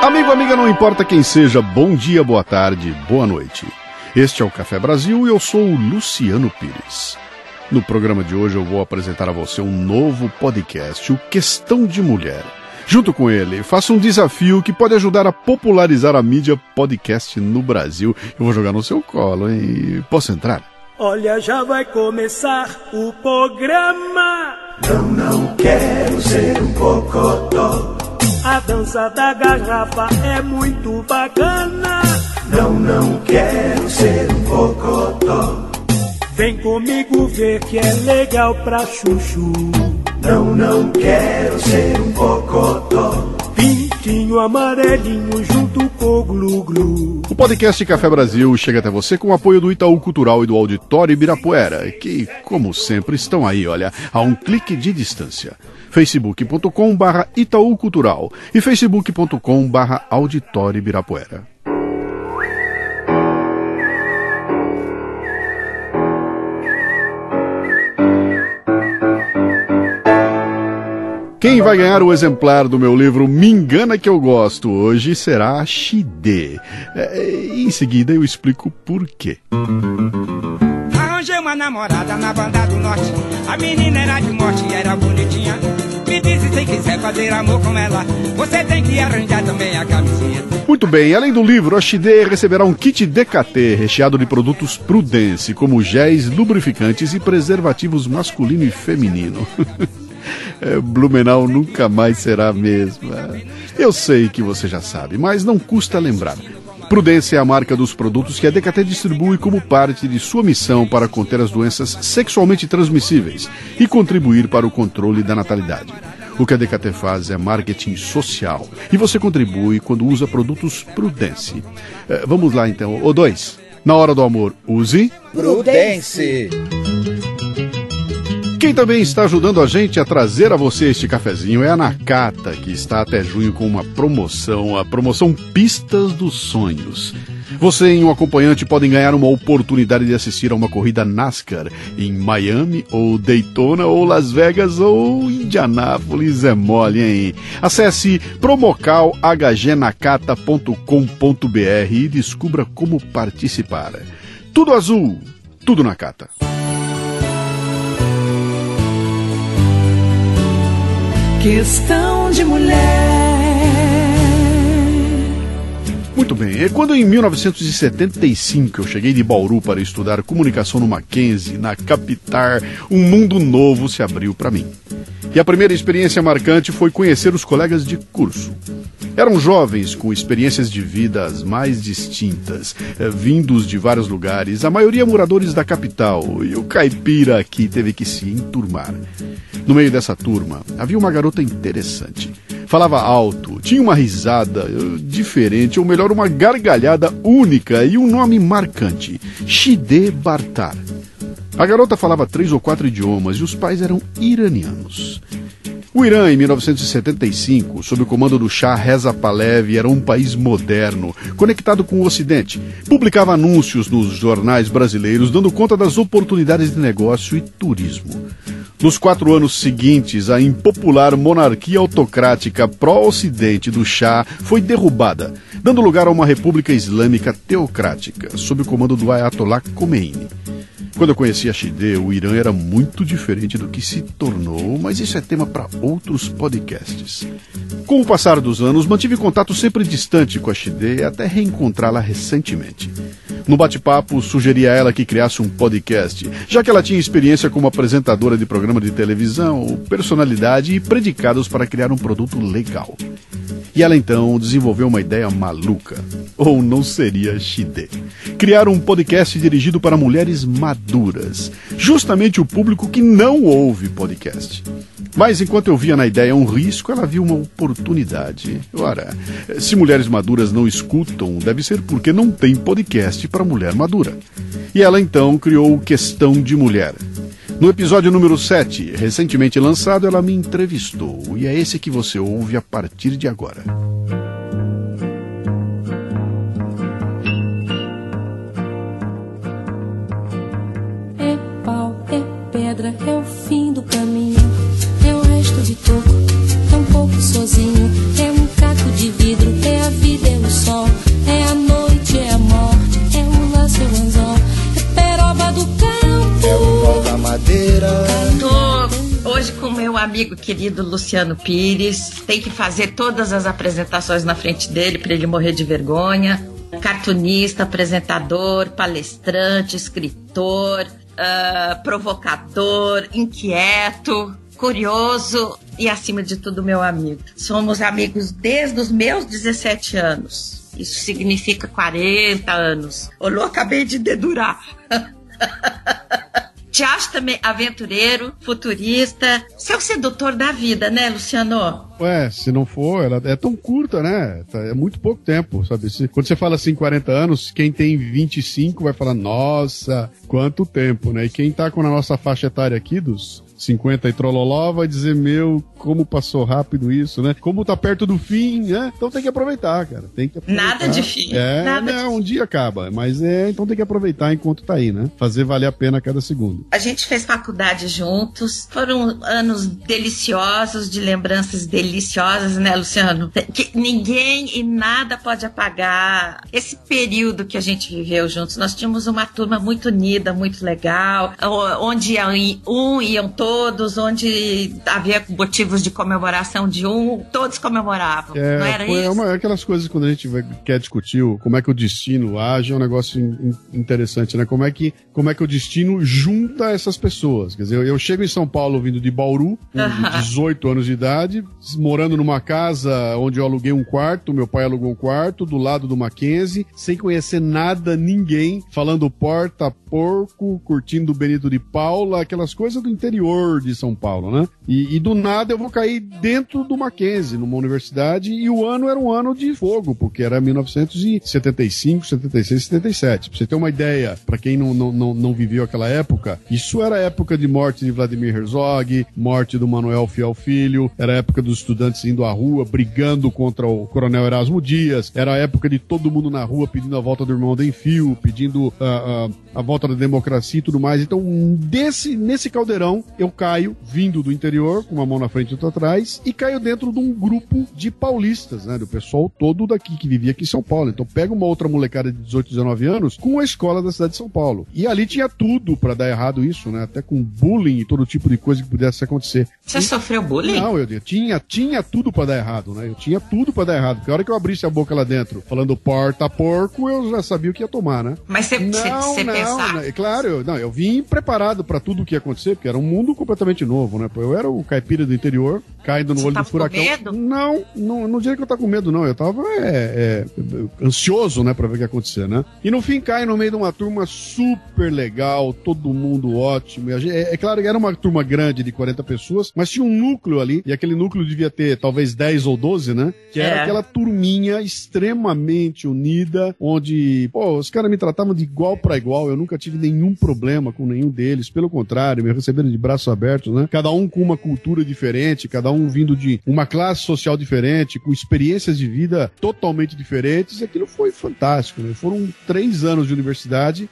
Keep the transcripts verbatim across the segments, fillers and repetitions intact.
Amigo, amiga, não importa quem seja, bom dia, boa tarde, boa noite. Este é o Café Brasil e eu sou o Luciano Pires. No programa de hoje eu vou apresentar a você um novo podcast, o Questão de Mulher. Junto com ele, faço um desafio que pode ajudar a popularizar a mídia podcast no Brasil. Eu vou jogar no seu colo, hein? Posso entrar? Olha, já vai começar o programa. Não, não quero ser um cocotó. A dança da garrafa é muito bacana. Não, não quero ser um cocotó. Vem comigo ver que é legal pra chuchu. Não, não quero ser um cocotó. Pintinho amarelinho junto com o glu-glu. O podcast Café Brasil chega até você com o apoio do Itaú Cultural e do Auditório Ibirapuera, que, como sempre, estão aí, olha, a um clique de distância. facebook ponto com barra Itaú Cultural e facebook ponto com barra Auditório Ibirapuera. Quem vai ganhar o exemplar do meu livro Me Engana Que Eu Gosto hoje será a Xidê. É, em seguida eu explico por quê. Arranjei uma namorada na banda do norte. A menina era de morte e era bonitinha. Me disse se quiser fazer amor com ela, você tem que arranjar também a camisinha. Muito bem, além do livro, a Xidê receberá um kit D K T recheado de produtos Prudence, como géis, lubrificantes e preservativos masculino e feminino. É, Blumenau nunca mais será a mesma. Eu sei que você já sabe, mas não custa lembrar. Prudence é a marca dos produtos que a D K T distribui como parte de sua missão para conter as doenças sexualmente transmissíveis e contribuir para o controle da natalidade. O que a D K T faz é marketing social e você contribui quando usa produtos Prudence. É, vamos lá então. O dois. Na hora do amor, use Prudence. Quem também está ajudando a gente a trazer a você este cafezinho é a Nakata, que está até junho com uma promoção, a promoção Pistas dos Sonhos. Você e um acompanhante podem ganhar uma oportunidade de assistir a uma corrida NASCAR em Miami, ou Daytona, ou Las Vegas, ou Indianápolis. É mole, hein? Acesse promocal h g nakata ponto com ponto b r e descubra como participar. Tudo azul, tudo Nakata. Questão de Mulher. Muito bem, é quando em mil novecentos e setenta e cinco eu cheguei de Bauru para estudar comunicação no Mackenzie, na capital, um mundo novo se abriu para mim. E a primeira experiência marcante foi conhecer os colegas de curso. Eram jovens com experiências de vida as mais distintas, eh, vindos de vários lugares, a maioria moradores da capital, e o caipira aqui teve que se enturmar. No meio dessa turma, havia uma garota interessante. Falava alto, tinha uma risada uh, diferente, ou melhor, uma gargalhada única e um nome marcante, Xidê Bartar. A garota falava três ou quatro idiomas e os pais eram iranianos. O Irã, em mil novecentos e setenta e cinco, sob o comando do Shah Reza Pahlavi, era um país moderno, conectado com o Ocidente. Publicava anúncios nos jornais brasileiros, dando conta das oportunidades de negócio e turismo. Nos quatro anos seguintes, a impopular monarquia autocrática pró-ocidente do Shah foi derrubada, dando lugar a uma república islâmica teocrática, sob o comando do Ayatollah Khomeini. Quando eu conheci a Xidê, o Irã era muito diferente do que se tornou, mas isso é tema para outros podcasts. Com o passar dos anos, mantive contato sempre distante com a Xidê até reencontrá-la recentemente. No bate-papo, sugeri a ela que criasse um podcast, já que ela tinha experiência como apresentadora de programa de televisão, personalidade e predicados para criar um produto legal. E ela então desenvolveu uma ideia maluca, ou não seria Xidê, criar um podcast dirigido para mulheres maduras, justamente o público que não ouve podcast. Mas enquanto eu via na ideia um risco, ela viu uma oportunidade. Ora, se mulheres maduras não escutam, deve ser porque não tem podcast para mulher madura. E ela então criou o Questão de Mulher. No episódio número sete, recentemente lançado, ela me entrevistou, e é esse que você ouve a partir de agora. É pau, é pedra, é o fim do caminho, é o resto de toco, é um pouco sozinho, é um caco de vidro, é a vida. amigo querido Luciano Pires, tem que fazer todas as apresentações na frente dele para ele morrer de vergonha. Cartunista, apresentador, palestrante, escritor, uh, provocador, inquieto, curioso e, acima de tudo, meu amigo. Somos amigos desde os meus dezessete anos. Isso significa quarenta anos. Ô, Lu, acabei de dedurar. Te acho também aventureiro, futurista. Você é o sedutor da vida, né, Luciano? Ué, se não for, ela é tão curta, né? É muito pouco tempo, sabe? Se, quando você fala assim, quarenta anos, quem tem vinte e cinco vai falar, nossa, quanto tempo, né? E quem tá com a nossa faixa etária aqui, dos cinquenta e trololó, vai dizer, meu, como passou rápido isso, né? Como tá perto do fim, né? Então tem que aproveitar, cara. Tem que aproveitar. Nada de fim. É, Nada não, de... um dia acaba, mas é, então tem que aproveitar enquanto tá aí, né? Fazer valer a pena cada segundo. A gente fez faculdade juntos, foram anos deliciosos, de lembranças deliciosas, né, Luciano? Que ninguém e nada pode apagar esse período que a gente viveu juntos. Nós tínhamos uma turma muito unida, muito legal, onde um iam todos todos, onde havia motivos de comemoração de um, todos comemoravam, é, não era foi isso? Uma, aquelas coisas quando a gente vai, quer discutir o, como é que o destino age, é um negócio in, interessante, né? Como é, que, como é que o destino junta essas pessoas. Quer dizer, eu, eu chego em São Paulo vindo de Bauru, com uh-huh. dezoito anos de idade, morando numa casa onde eu aluguei um quarto, meu pai alugou um quarto, do lado do Mackenzie, sem conhecer nada, ninguém, falando porta, porco, curtindo o Benito de Paula, aquelas coisas do interior de São Paulo, né? E, e do nada eu vou cair dentro do Mackenzie, numa universidade, e o ano era um ano de fogo, porque era mil novecentos e setenta e cinco, setenta e seis, setenta e sete. Pra você ter uma ideia, pra quem não, não, não, não viveu aquela época, isso era a época de morte de Vladimir Herzog, morte do Manuel Fiel Filho, era a época dos estudantes indo à rua, brigando contra o coronel Erasmo Dias, era a época de todo mundo na rua pedindo a volta do irmão Denfil, pedindo uh, uh, a volta da democracia e tudo mais. Então, desse, nesse caldeirão, eu caio, vindo do interior, com uma mão na frente e outra atrás, e caio dentro de um grupo de paulistas, né, do pessoal todo daqui, que vivia aqui em São Paulo. Então pega uma outra molecada de dezoito, dezenove anos, com a escola da cidade de São Paulo. E ali tinha tudo pra dar errado isso, né, até com bullying e todo tipo de coisa que pudesse acontecer. Você e... sofreu bullying? Não, eu, eu tinha, tinha tudo pra dar errado, né, eu tinha tudo pra dar errado, porque a hora que eu abrisse a boca lá dentro, falando porta, porco, eu já sabia o que ia tomar, né. Mas você pensava? Não, claro, eu, não, eu vim preparado pra tudo o que ia acontecer, porque era um mundo completamente novo, né? Eu era o caipira do interior, caindo no Você olho tava do furacão. Com medo? Não, não, não diria que eu tava com medo, não. Eu tava é, é, ansioso, né, pra ver o que ia acontecer, né? E no fim cai no meio de uma turma super legal, todo mundo ótimo. É, é claro que era uma turma grande de quarenta pessoas, mas tinha um núcleo ali, e aquele núcleo devia ter talvez dez ou doze, né? Que era é. aquela turminha extremamente unida, onde, pô, os caras me tratavam de igual pra igual, eu nunca tive nenhum problema com nenhum deles, pelo contrário, me receberam de braços abertos, né? Cada um com uma cultura diferente, cada um vindo de uma classe social diferente, com experiências de vida totalmente diferentes, e aquilo foi fantástico, né? Foram três anos de universidade,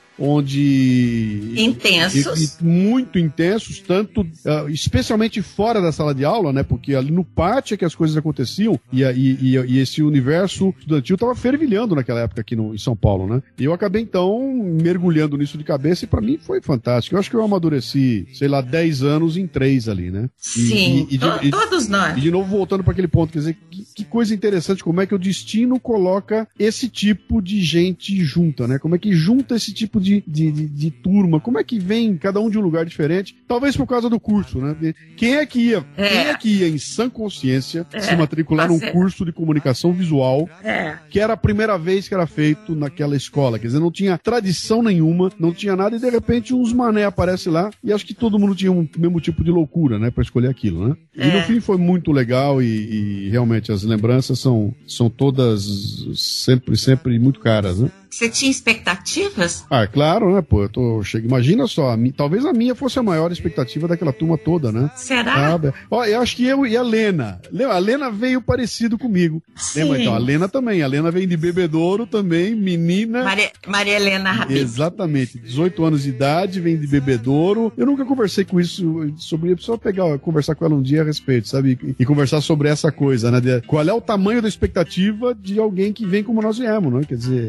onde... Intensos. E, e muito intensos, tanto, uh, especialmente fora da sala de aula, né? Porque ali no pátio é que as coisas aconteciam, e, e, e, e esse universo estudantil estava fervilhando naquela época aqui no, em São Paulo, né? E eu acabei, então, mergulhando nisso de cabeça, e pra mim foi fantástico. Eu acho que eu amadureci, sei lá, dez anos em três ali, né? E, Sim, e, e, to, e, todos nós. E de novo, voltando para aquele ponto, quer dizer, que, que coisa interessante, como é que o destino coloca esse tipo de gente junta, né? Como é que junta esse tipo de De, de, de turma, como é que vem cada um de um lugar diferente, talvez por causa do curso, né? Quem é que ia, é. Quem é que ia em sã consciência é. se matricular num curso de comunicação visual, é. que era a primeira vez que era feito naquela escola, quer dizer, não tinha tradição nenhuma, não tinha nada, e de repente uns mané aparecem lá, e acho que todo mundo tinha um mesmo tipo de loucura, né, pra escolher aquilo, né? É. E no fim foi muito legal, e, e realmente as lembranças são, são todas sempre, sempre muito caras, né? Você tinha expectativas? Ah, claro, né, pô, eu tô, chego, imagina só, a mi, talvez a minha fosse a maior expectativa daquela turma toda, né? Será? Ah, ó, eu acho que eu e a Lena, a Lena veio parecido comigo. Sim. Lembra, então, a Lena também, a Lena veio de Bebedouro também, menina. Maria, Maria Helena Rabin. Exatamente, dezoito anos de idade, vem de Bebedouro. Eu nunca conversei com isso, sobre isso, só pegar, conversar com ela um dia a respeito, sabe? E, e conversar sobre essa coisa, né? De, qual é o tamanho da expectativa de alguém que vem como nós viemos, né? Quer dizer, a Lena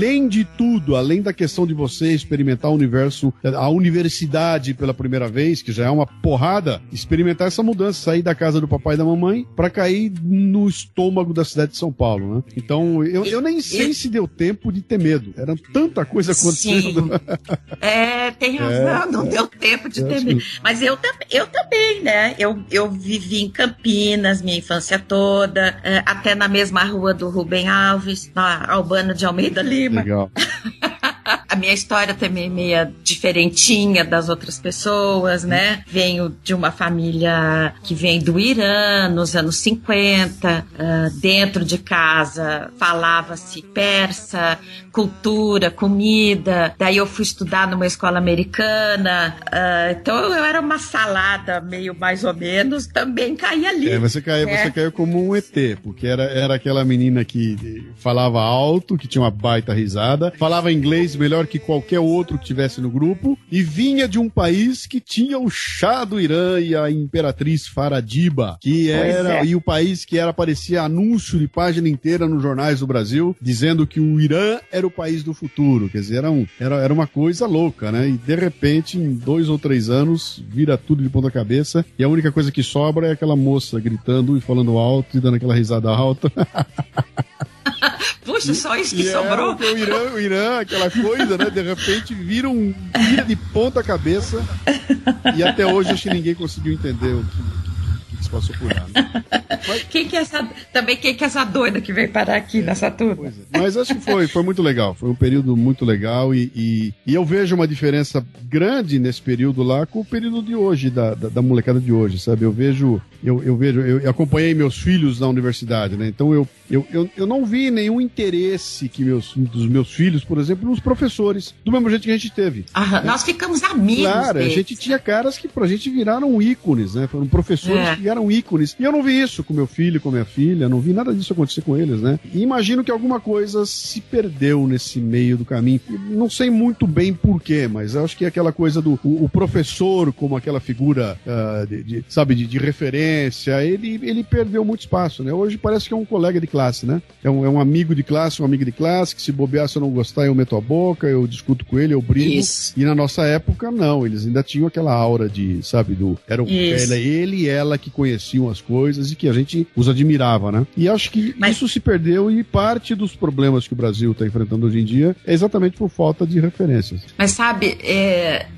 além de tudo, além da questão de você experimentar o universo, a universidade pela primeira vez, que já é uma porrada, experimentar essa mudança, sair da casa do papai e da mamãe pra cair no estômago da cidade de São Paulo, né? Então, eu, eu nem sei se deu tempo de ter medo. Era tanta coisa acontecendo. Sim. É, tem razão, é, não é. deu tempo de ter medo. Mas eu, eu também, né? Eu, eu vivi em Campinas minha infância toda, é, até na mesma rua do Rubem Alves, na Albano de Almeida Lima. Legal. A minha história também é meio diferentinha das outras pessoas, né? Venho de uma família que vem do Irã, nos anos cinquenta. Uh, dentro de casa falava-se persa, cultura, comida. Daí eu fui estudar numa escola americana. Uh, então eu era uma salada meio mais ou menos, também caí ali. É, você caiu, é. você caiu como um E T, porque era, era aquela menina que falava alto, que tinha uma baita risada, falava inglês melhor que qualquer outro que tivesse no grupo, e vinha de um país que tinha o chá do Irã e a imperatriz Faradiba, que era, é. e o país que era, aparecia anúncio de página inteira nos jornais do Brasil, dizendo que o Irã era o país do futuro. Quer dizer, era, um, era, era uma coisa louca, né? E de repente, em dois ou três anos, vira tudo de ponta cabeça, e a única coisa que sobra é aquela moça gritando e falando alto e dando aquela risada alta. Puxa, só isso que e sobrou. É, o, Irã, o Irã, aquela coisa, né? De repente vira um vira de ponta cabeça, e até hoje acho que ninguém conseguiu entender o que, que se passou por lá, né? Mas... Quem que é essa, também quem que é essa doida que veio parar aqui é, nessa turma? É. Mas acho que foi, foi muito legal, foi um período muito legal, e, e, e eu vejo uma diferença grande nesse período lá com o período de hoje, da, da, da molecada de hoje, sabe? Eu vejo, eu, eu vejo, eu acompanhei meus filhos na universidade, né? Então eu, eu, eu, eu não vi nenhum interesse que meus, dos meus filhos, por exemplo, nos professores, do mesmo jeito que a gente teve. Ah, né? Nós ficamos amigos. Claro, deles. A gente tinha caras que pra gente viraram ícones, né? Foram professores é. que viraram ícones. E eu não vi isso com meu filho, com minha filha, não vi nada disso acontecer com eles, né? E imagino que alguma coisa se perdeu nesse meio do caminho. Não sei muito bem porquê, mas eu acho que é aquela coisa do o, o professor como aquela figura, uh, de, de, sabe, de, de referência, ele, ele perdeu muito espaço, né? Hoje parece que é um colega de classe, né? É um, é um amigo de classe, um amigo de classe, que se bobear, se eu não gostar, eu meto a boca, eu discuto com ele, eu brigo. Isso. E na nossa época, não. Eles ainda tinham aquela aura de, sabe, do... Era o, ele, ele e ela que conheciam as coisas e que a gente os admirava, né? E acho que Mas... isso se perdeu, e parte dos problemas que o Brasil está enfrentando hoje em dia é exatamente por falta de referências. Mas sabe, é...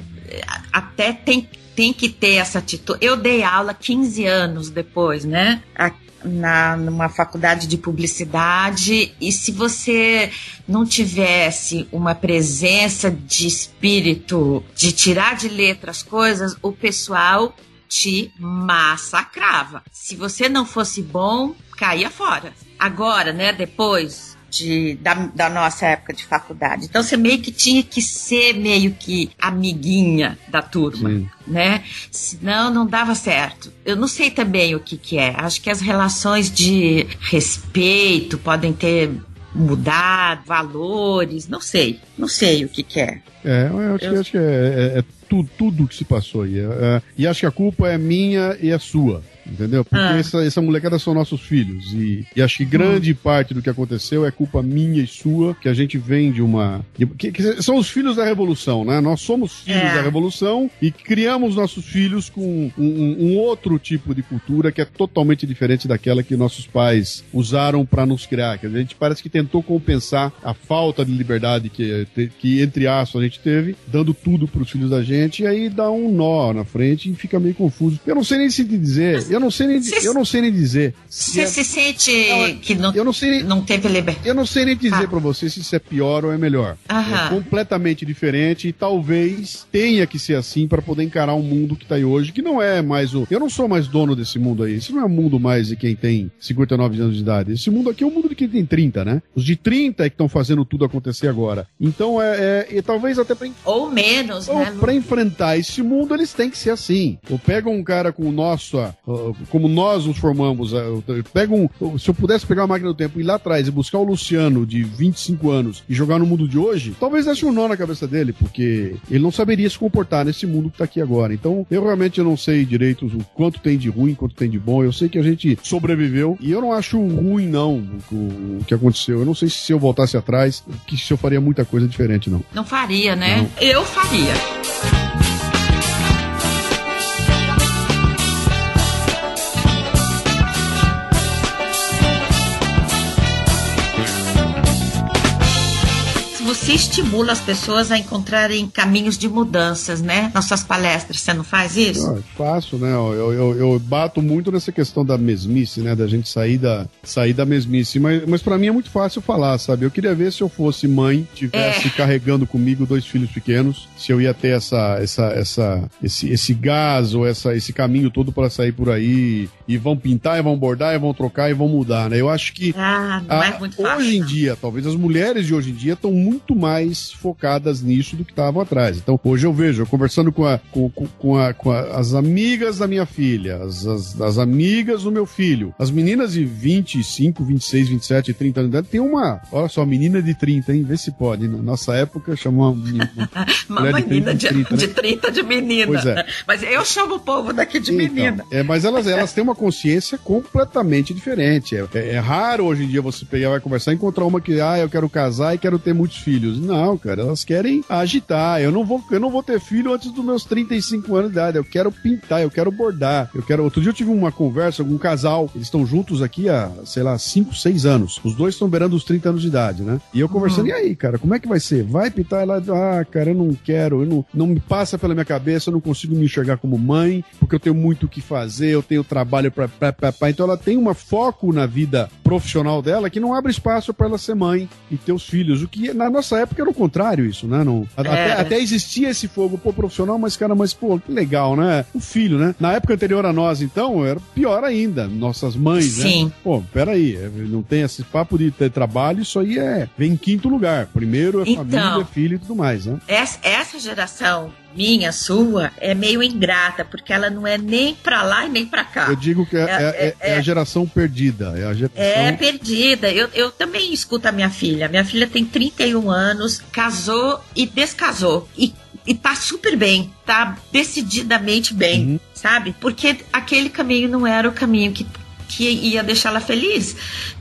até tem, tem que ter essa atitude. Eu dei aula quinze anos depois, né? A... Na, numa faculdade de publicidade, e se você não tivesse uma presença de espírito de tirar de letra as coisas, o pessoal te massacrava. Se você não fosse bom, caía fora. Agora, né, depois de, da, da nossa época de faculdade, então você meio que tinha que ser meio que amiguinha da turma. Sim. Né? Senão não dava certo. Eu não sei também o que que é. Acho que as relações de respeito podem ter mudado, valores, não sei. Não sei o que que é. É, eu acho, eu... Que, acho que é, é, é tudo, tudo que se passou aí. É, é, e acho que a culpa é minha e a sua. Entendeu? Porque ah. essa, essa molecada são nossos filhos, e, e acho que grande hum. parte do que aconteceu é culpa minha e sua, que a gente vem de uma... De, que, que são os filhos da Revolução, né? Nós somos filhos é. da Revolução e criamos nossos filhos com um, um, um outro tipo de cultura que é totalmente diferente daquela que nossos pais usaram para nos criar. Quer dizer, a gente parece que tentou compensar a falta de liberdade que, que entre aspas, a gente teve, dando tudo pros filhos da gente, e aí dá um nó na frente e fica meio confuso. Eu não sei nem se te dizer... Eu não sei nem, cê, eu não sei nem dizer. Você se, é, se sente não, que não, eu não, sei nem, não teve liberdade? Eu não sei nem dizer ah. pra você se isso é pior ou é melhor. Aham. É completamente diferente, e talvez tenha que ser assim para poder encarar um mundo que tá aí hoje, que não é mais o... Eu não sou mais dono desse mundo aí. Isso não é um mundo mais de quem tem cinquenta e nove anos de idade. Esse mundo aqui é o mundo de quem tem trinta, né? Os de trinta é que estão fazendo tudo acontecer agora. Então é... é e talvez até pra... Ou menos, ou né? Pra enfrentar esse mundo, eles têm que ser assim. Ou pegam um cara com o nosso... como nós nos formamos, eu pego um, se eu pudesse pegar uma máquina do tempo, ir lá atrás e buscar o Luciano de vinte e cinco anos e jogar no mundo de hoje, talvez desse um nó na cabeça dele, porque ele não saberia se comportar nesse mundo que tá aqui agora. Então, eu realmente eu não sei direito o quanto tem de ruim, quanto tem de bom. Eu sei que a gente sobreviveu e eu não acho ruim, não, o, o que aconteceu. Eu não sei se eu voltasse atrás, que se eu faria muita coisa diferente, não. Não faria, né? Não. Eu faria. Você estimula as pessoas a encontrarem caminhos de mudanças, né? Nas suas palestras, você não faz isso? Ah, faço, né? Eu, eu, eu bato muito nessa questão da mesmice, né? Da gente sair da, sair da mesmice. Mas, mas pra mim é muito fácil falar, sabe? Eu queria ver se eu fosse mãe, tivesse é. carregando comigo dois filhos pequenos, se eu ia ter essa, essa, essa, esse, esse gás ou essa, esse caminho todo pra sair por aí. E vão pintar, e vão bordar, e vão trocar, e vão mudar, né? Eu acho que... Ah, não a, é muito fácil. Hoje em dia, talvez as mulheres de hoje em dia estão muito muito mais focadas nisso do que estavam atrás. Então, hoje eu vejo, eu conversando com, a, com, com, a, com a, as amigas da minha filha, as, as, as amigas do meu filho, as meninas de vinte e cinco, vinte e seis, vinte e sete, trinta anos, tem uma, olha só, menina de trinta, hein? Vê se pode. Na nossa época, chamou uma menina, uma menina de, trinta, de, né? de trinta de menina. Pois é. Mas eu chamo o povo daqui de então, menina. É, mas elas, elas têm uma consciência completamente diferente. É, é, é raro hoje em dia você pegar, vai conversar e encontrar uma que, ah, eu quero casar e quero ter muitos filhos. Não, cara, elas querem agitar. Eu não vou, eu não vou ter filho antes dos meus trinta e cinco anos de idade. Eu quero pintar, eu quero bordar. Eu quero. Outro dia eu tive uma conversa com um casal. Eles estão juntos aqui há, sei lá, cinco, seis anos. Os dois estão beirando os trinta anos de idade, né? E eu conversando, uhum. e aí, cara, como é que vai ser? Vai pintar? Ela, ah, cara, eu não quero. Eu não, não me passa pela minha cabeça. Eu não consigo me enxergar como mãe, porque eu tenho muito o que fazer. Eu tenho trabalho pra, pra, pra, pra. Então ela tem um foco na vida profissional dela que não abre espaço pra ela ser mãe e ter os filhos. O que na nossa época era o contrário, isso, né? Não, é. até, até existia esse fogo, pô, profissional, mas, cara, mas, pô, que legal, né? O filho, né? Na época anterior a nós, então, era pior ainda. Nossas mães, Sim. né? Pô, peraí, não tem esse papo de ter trabalho, isso aí é, vem em quinto lugar. Primeiro é então, família, filho e tudo mais, né? Essa, essa geração minha, sua, é meio ingrata, porque ela não é nem pra lá e nem pra cá. Eu digo que é, é, é, é, é a geração perdida. É, a geração... é perdida. Eu, eu também escuto a minha filha. Minha filha tem trinta e um anos, casou e descasou. E, e tá super bem, tá decididamente bem, uhum. sabe? Porque aquele caminho não era o caminho que, que ia deixá-la feliz.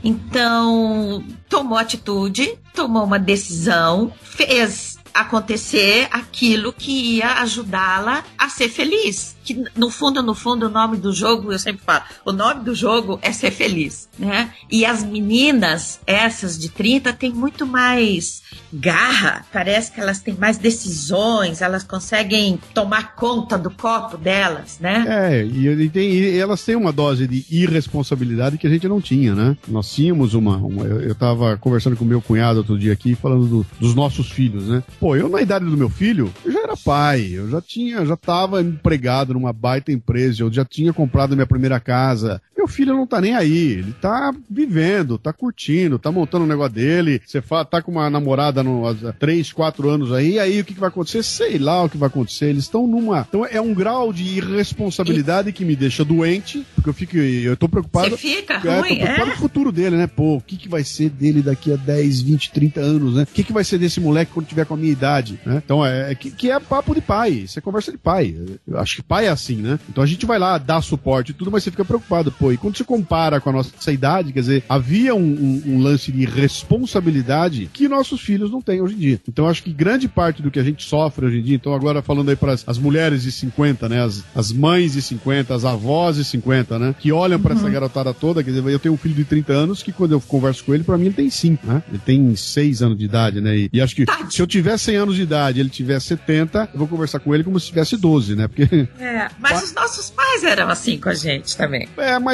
Então, tomou atitude, tomou uma decisão, fez acontecer aquilo que ia ajudá-la a ser feliz. Que no fundo, no fundo, o nome do jogo, eu sempre falo, o nome do jogo é ser feliz, né? E as meninas, essas de trinta, têm muito mais garra, parece que elas têm mais decisões, elas conseguem tomar conta do copo delas, né? É, e, e, tem, e elas têm uma dose de irresponsabilidade que a gente não tinha, né? Nós tínhamos uma... uma eu, eu tava conversando com meu cunhado outro dia aqui, falando do, dos nossos filhos, né? Pô, eu na idade do meu filho, eu já era pai, eu já tinha, já tava empregado numa baita empresa, eu já tinha comprado minha primeira casa. Meu filho não tá nem aí, ele tá vivendo, tá curtindo, tá montando o negócio dele. Você fala, tá com uma namorada no, há três, quatro anos aí, aí o que, que vai acontecer? Sei lá o que vai acontecer. Eles estão numa... Então é um grau de irresponsabilidade e... que me deixa doente, porque eu fico, eu tô preocupado... Você fica é, ruim, tô preocupado é? com o futuro dele, né? Pô, o que, que vai ser dele daqui a dez, vinte, trinta anos, né? O que, que vai ser desse moleque quando tiver com a minha idade, né? Então é, que, que é papo de pai, isso é conversa de pai. Eu acho que pai é assim, né? Então a gente vai lá, dá suporte e tudo, mas você fica preocupado, pô, e quando você compara com a nossa idade, quer dizer, havia um, um, um lance de responsabilidade que nossos filhos não têm hoje em dia. Então eu acho que grande parte do que a gente sofre hoje em dia, então agora falando aí para as mulheres de cinquenta, né, as, as mães de cinquenta, as avós de cinquenta, né, que olham para uhum. essa garotada toda, quer dizer, eu tenho um filho de trinta anos que quando eu converso com ele, para mim ele tem cinco, né? Ele tem seis anos de idade, né? E, e acho que Tade. se eu tiver cem anos de idade, ele tiver setenta, eu vou conversar com ele como se tivesse doze, né? Porque É, mas os nossos pais eram assim com a gente também. É, mas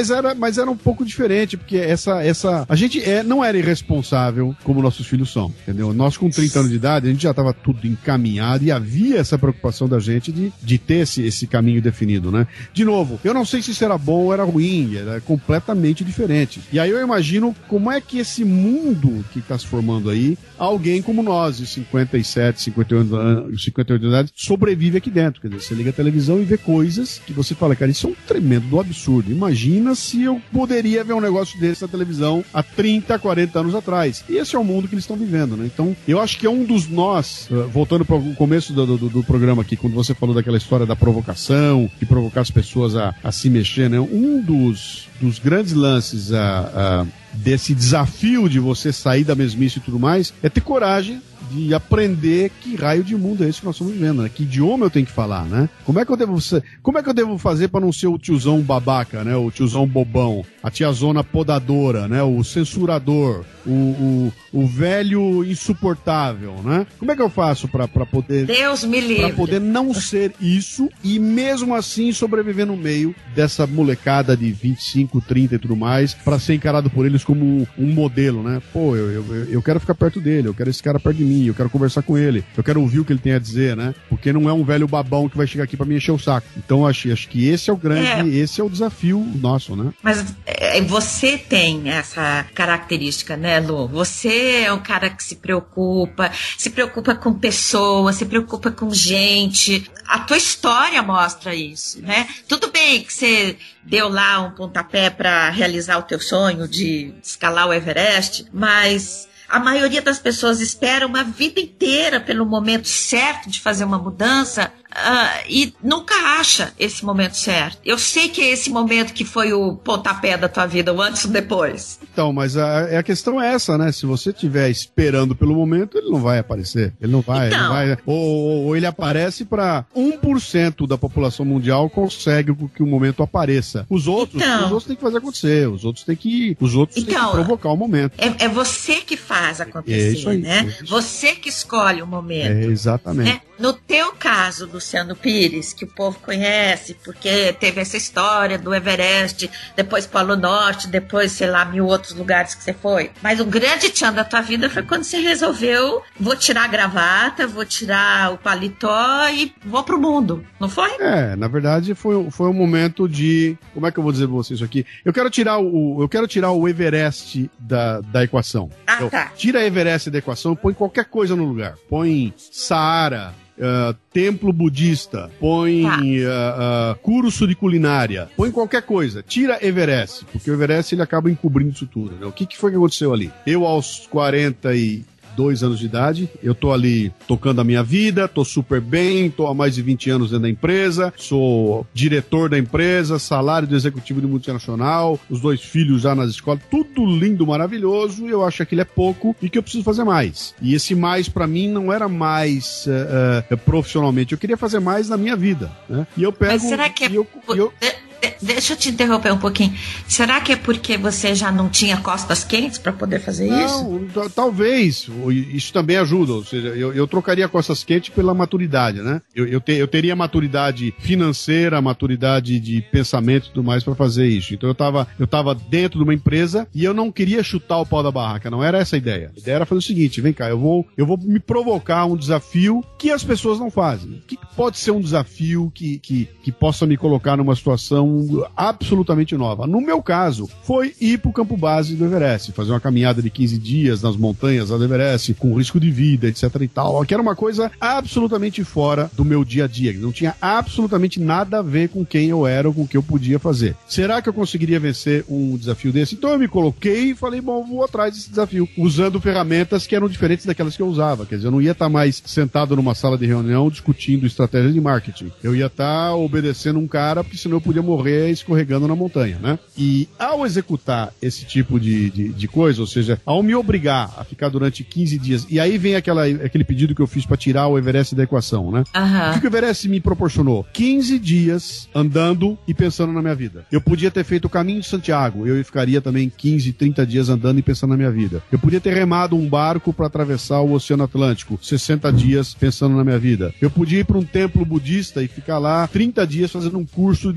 mas era, mas era um pouco diferente, porque essa, essa, a gente é, não era irresponsável como nossos filhos são, entendeu? Nós com trinta anos de idade, a gente já estava tudo encaminhado e havia essa preocupação da gente de, de ter esse, esse caminho definido, né? De novo, eu não sei se isso era bom ou era ruim, era completamente diferente. E aí eu imagino como é que esse mundo que está se formando aí, alguém como nós, de cinquenta e sete, cinquenta e oito anos, cinquenta e oito anos, sobrevive aqui dentro. Quer dizer, você liga a televisão e vê coisas que você fala, cara, isso é um tremendo do absurdo. Imagina se eu poderia ver um negócio desse na televisão há trinta, quarenta anos atrás. E esse é o mundo que eles estão vivendo, né? Então, eu acho que é um dos nós, voltando para o começo do, do, do programa aqui, quando você falou daquela história da provocação, de provocar as pessoas a, a se mexer, né? Um dos, dos grandes lances a, a, desse desafio de você sair da mesmice e tudo mais é ter coragem de aprender que raio de mundo é esse que nós estamos vivendo, né? Que idioma eu tenho que falar, né? Como é que eu devo, como é que eu devo fazer para não ser o tiozão babaca, né? O tiozão bobão, a tiazona podadora, né? O censurador, o, o, o velho insuportável, né? Como é que eu faço para poder... Deus me livre. Para poder não ser isso e mesmo assim sobreviver no meio dessa molecada de vinte e cinco, trinta e tudo mais, para ser encarado por eles como um modelo, né? Pô, eu, eu, eu quero ficar perto dele, eu quero esse cara perto de mim, eu quero conversar com ele, eu quero ouvir o que ele tem a dizer, né? Porque não é um velho babão que vai chegar aqui pra me encher o saco. Então acho, acho que esse é o grande, é. esse é o desafio nosso, né? Mas é, você tem essa característica, né, Lu? Você é um cara que se preocupa, se preocupa com pessoas, se preocupa com gente. A tua história mostra isso, né? Tudo bem que você deu lá um pontapé pra realizar o teu sonho de escalar o Everest, mas... a maioria das pessoas espera uma vida inteira pelo momento certo de fazer uma mudança uh, e nunca acha esse momento certo. Eu sei que é esse momento que foi o pontapé da tua vida, o antes e o depois. Então, mas a, a questão é essa, né? Se você estiver esperando pelo momento, ele não vai aparecer. Ele não vai. Então, ele não vai ou, ou, ou ele aparece para um por cento da população mundial consegue que o momento apareça. Os outros, então, os outros têm que fazer acontecer. Os outros têm que, os outros então, têm que provocar o momento. É, é você que faz acontecer, é isso aí, né? É isso. Você que escolhe o momento. É, exatamente. Né? No teu caso, Luciano Pires, que o povo conhece, porque teve essa história do Everest, depois Polo Norte, depois, sei lá, mil outros lugares que você foi. Mas o grande tchan da tua vida foi quando você resolveu, vou tirar a gravata, vou tirar o paletó e vou pro mundo, não foi? É, na verdade foi, foi um momento de... Como é que eu vou dizer pra vocês isso aqui? Eu quero tirar o, eu quero tirar o Everest da, da equação. Ah, eu, tá. Tira a Everest da equação, põe qualquer coisa no lugar. Põe Saara, Uh, templo budista, põe tá. uh, uh, curso de culinária, põe qualquer coisa, tira Everest, porque o Everest ele acaba encobrindo isso tudo, né? O que, que foi que aconteceu ali? Eu aos quarenta e dois anos de idade, eu tô ali tocando a minha vida, tô super bem, tô há mais de vinte anos dentro da empresa, sou diretor da empresa, salário do executivo de multinacional, os dois filhos já nas escolas, tudo lindo, maravilhoso, e eu acho que aquilo é pouco e que eu preciso fazer mais. E esse mais pra mim não era mais uh, uh, profissionalmente, eu queria fazer mais na minha vida, né? E eu pego... Mas será que é... Eu, eu, Deixa eu te interromper um pouquinho. Será que é porque você já não tinha costas quentes para poder fazer não, isso? Não, talvez. Isso também ajuda. Ou seja, eu, eu trocaria costas quentes pela maturidade, né? Eu, eu, te, eu teria maturidade financeira, maturidade de pensamento e tudo mais para fazer isso. Então eu tava, eu tava dentro de uma empresa e eu não queria chutar o pau da barraca. Não era essa a ideia. A ideia era fazer o seguinte: vem cá, eu vou, eu vou me provocar um desafio que as pessoas não fazem. O que pode ser um desafio que, que, que possa me colocar numa situação absolutamente nova? No meu caso, foi ir pro campo base do Everest, fazer uma caminhada de quinze dias nas montanhas do Everest, com risco de vida, etc e tal, que era uma coisa absolutamente fora do meu dia a dia, não tinha absolutamente nada a ver com quem eu era ou com o que eu podia fazer. Será que eu conseguiria vencer um desafio desse? Então eu me coloquei e falei, bom, vou atrás desse desafio, usando ferramentas que eram diferentes daquelas que eu usava, quer dizer, eu não ia estar mais sentado numa sala de reunião discutindo estratégia de marketing, eu ia estar obedecendo um cara, porque senão eu podia morrer escorregando na montanha, né? E ao executar esse tipo de, de, de coisa, ou seja, ao me obrigar a ficar durante quinze dias, e aí vem aquela, aquele pedido que eu fiz para tirar o Everest da equação, né? Uhum. O que, que o Everest me proporcionou? quinze dias andando e pensando na minha vida. Eu podia ter feito o caminho de Santiago, eu ficaria também quinze, trinta dias andando e pensando na minha vida. Eu podia ter remado um barco para atravessar o Oceano Atlântico, sessenta dias pensando na minha vida. Eu podia ir para um templo budista e ficar lá trinta dias fazendo um curso de meditação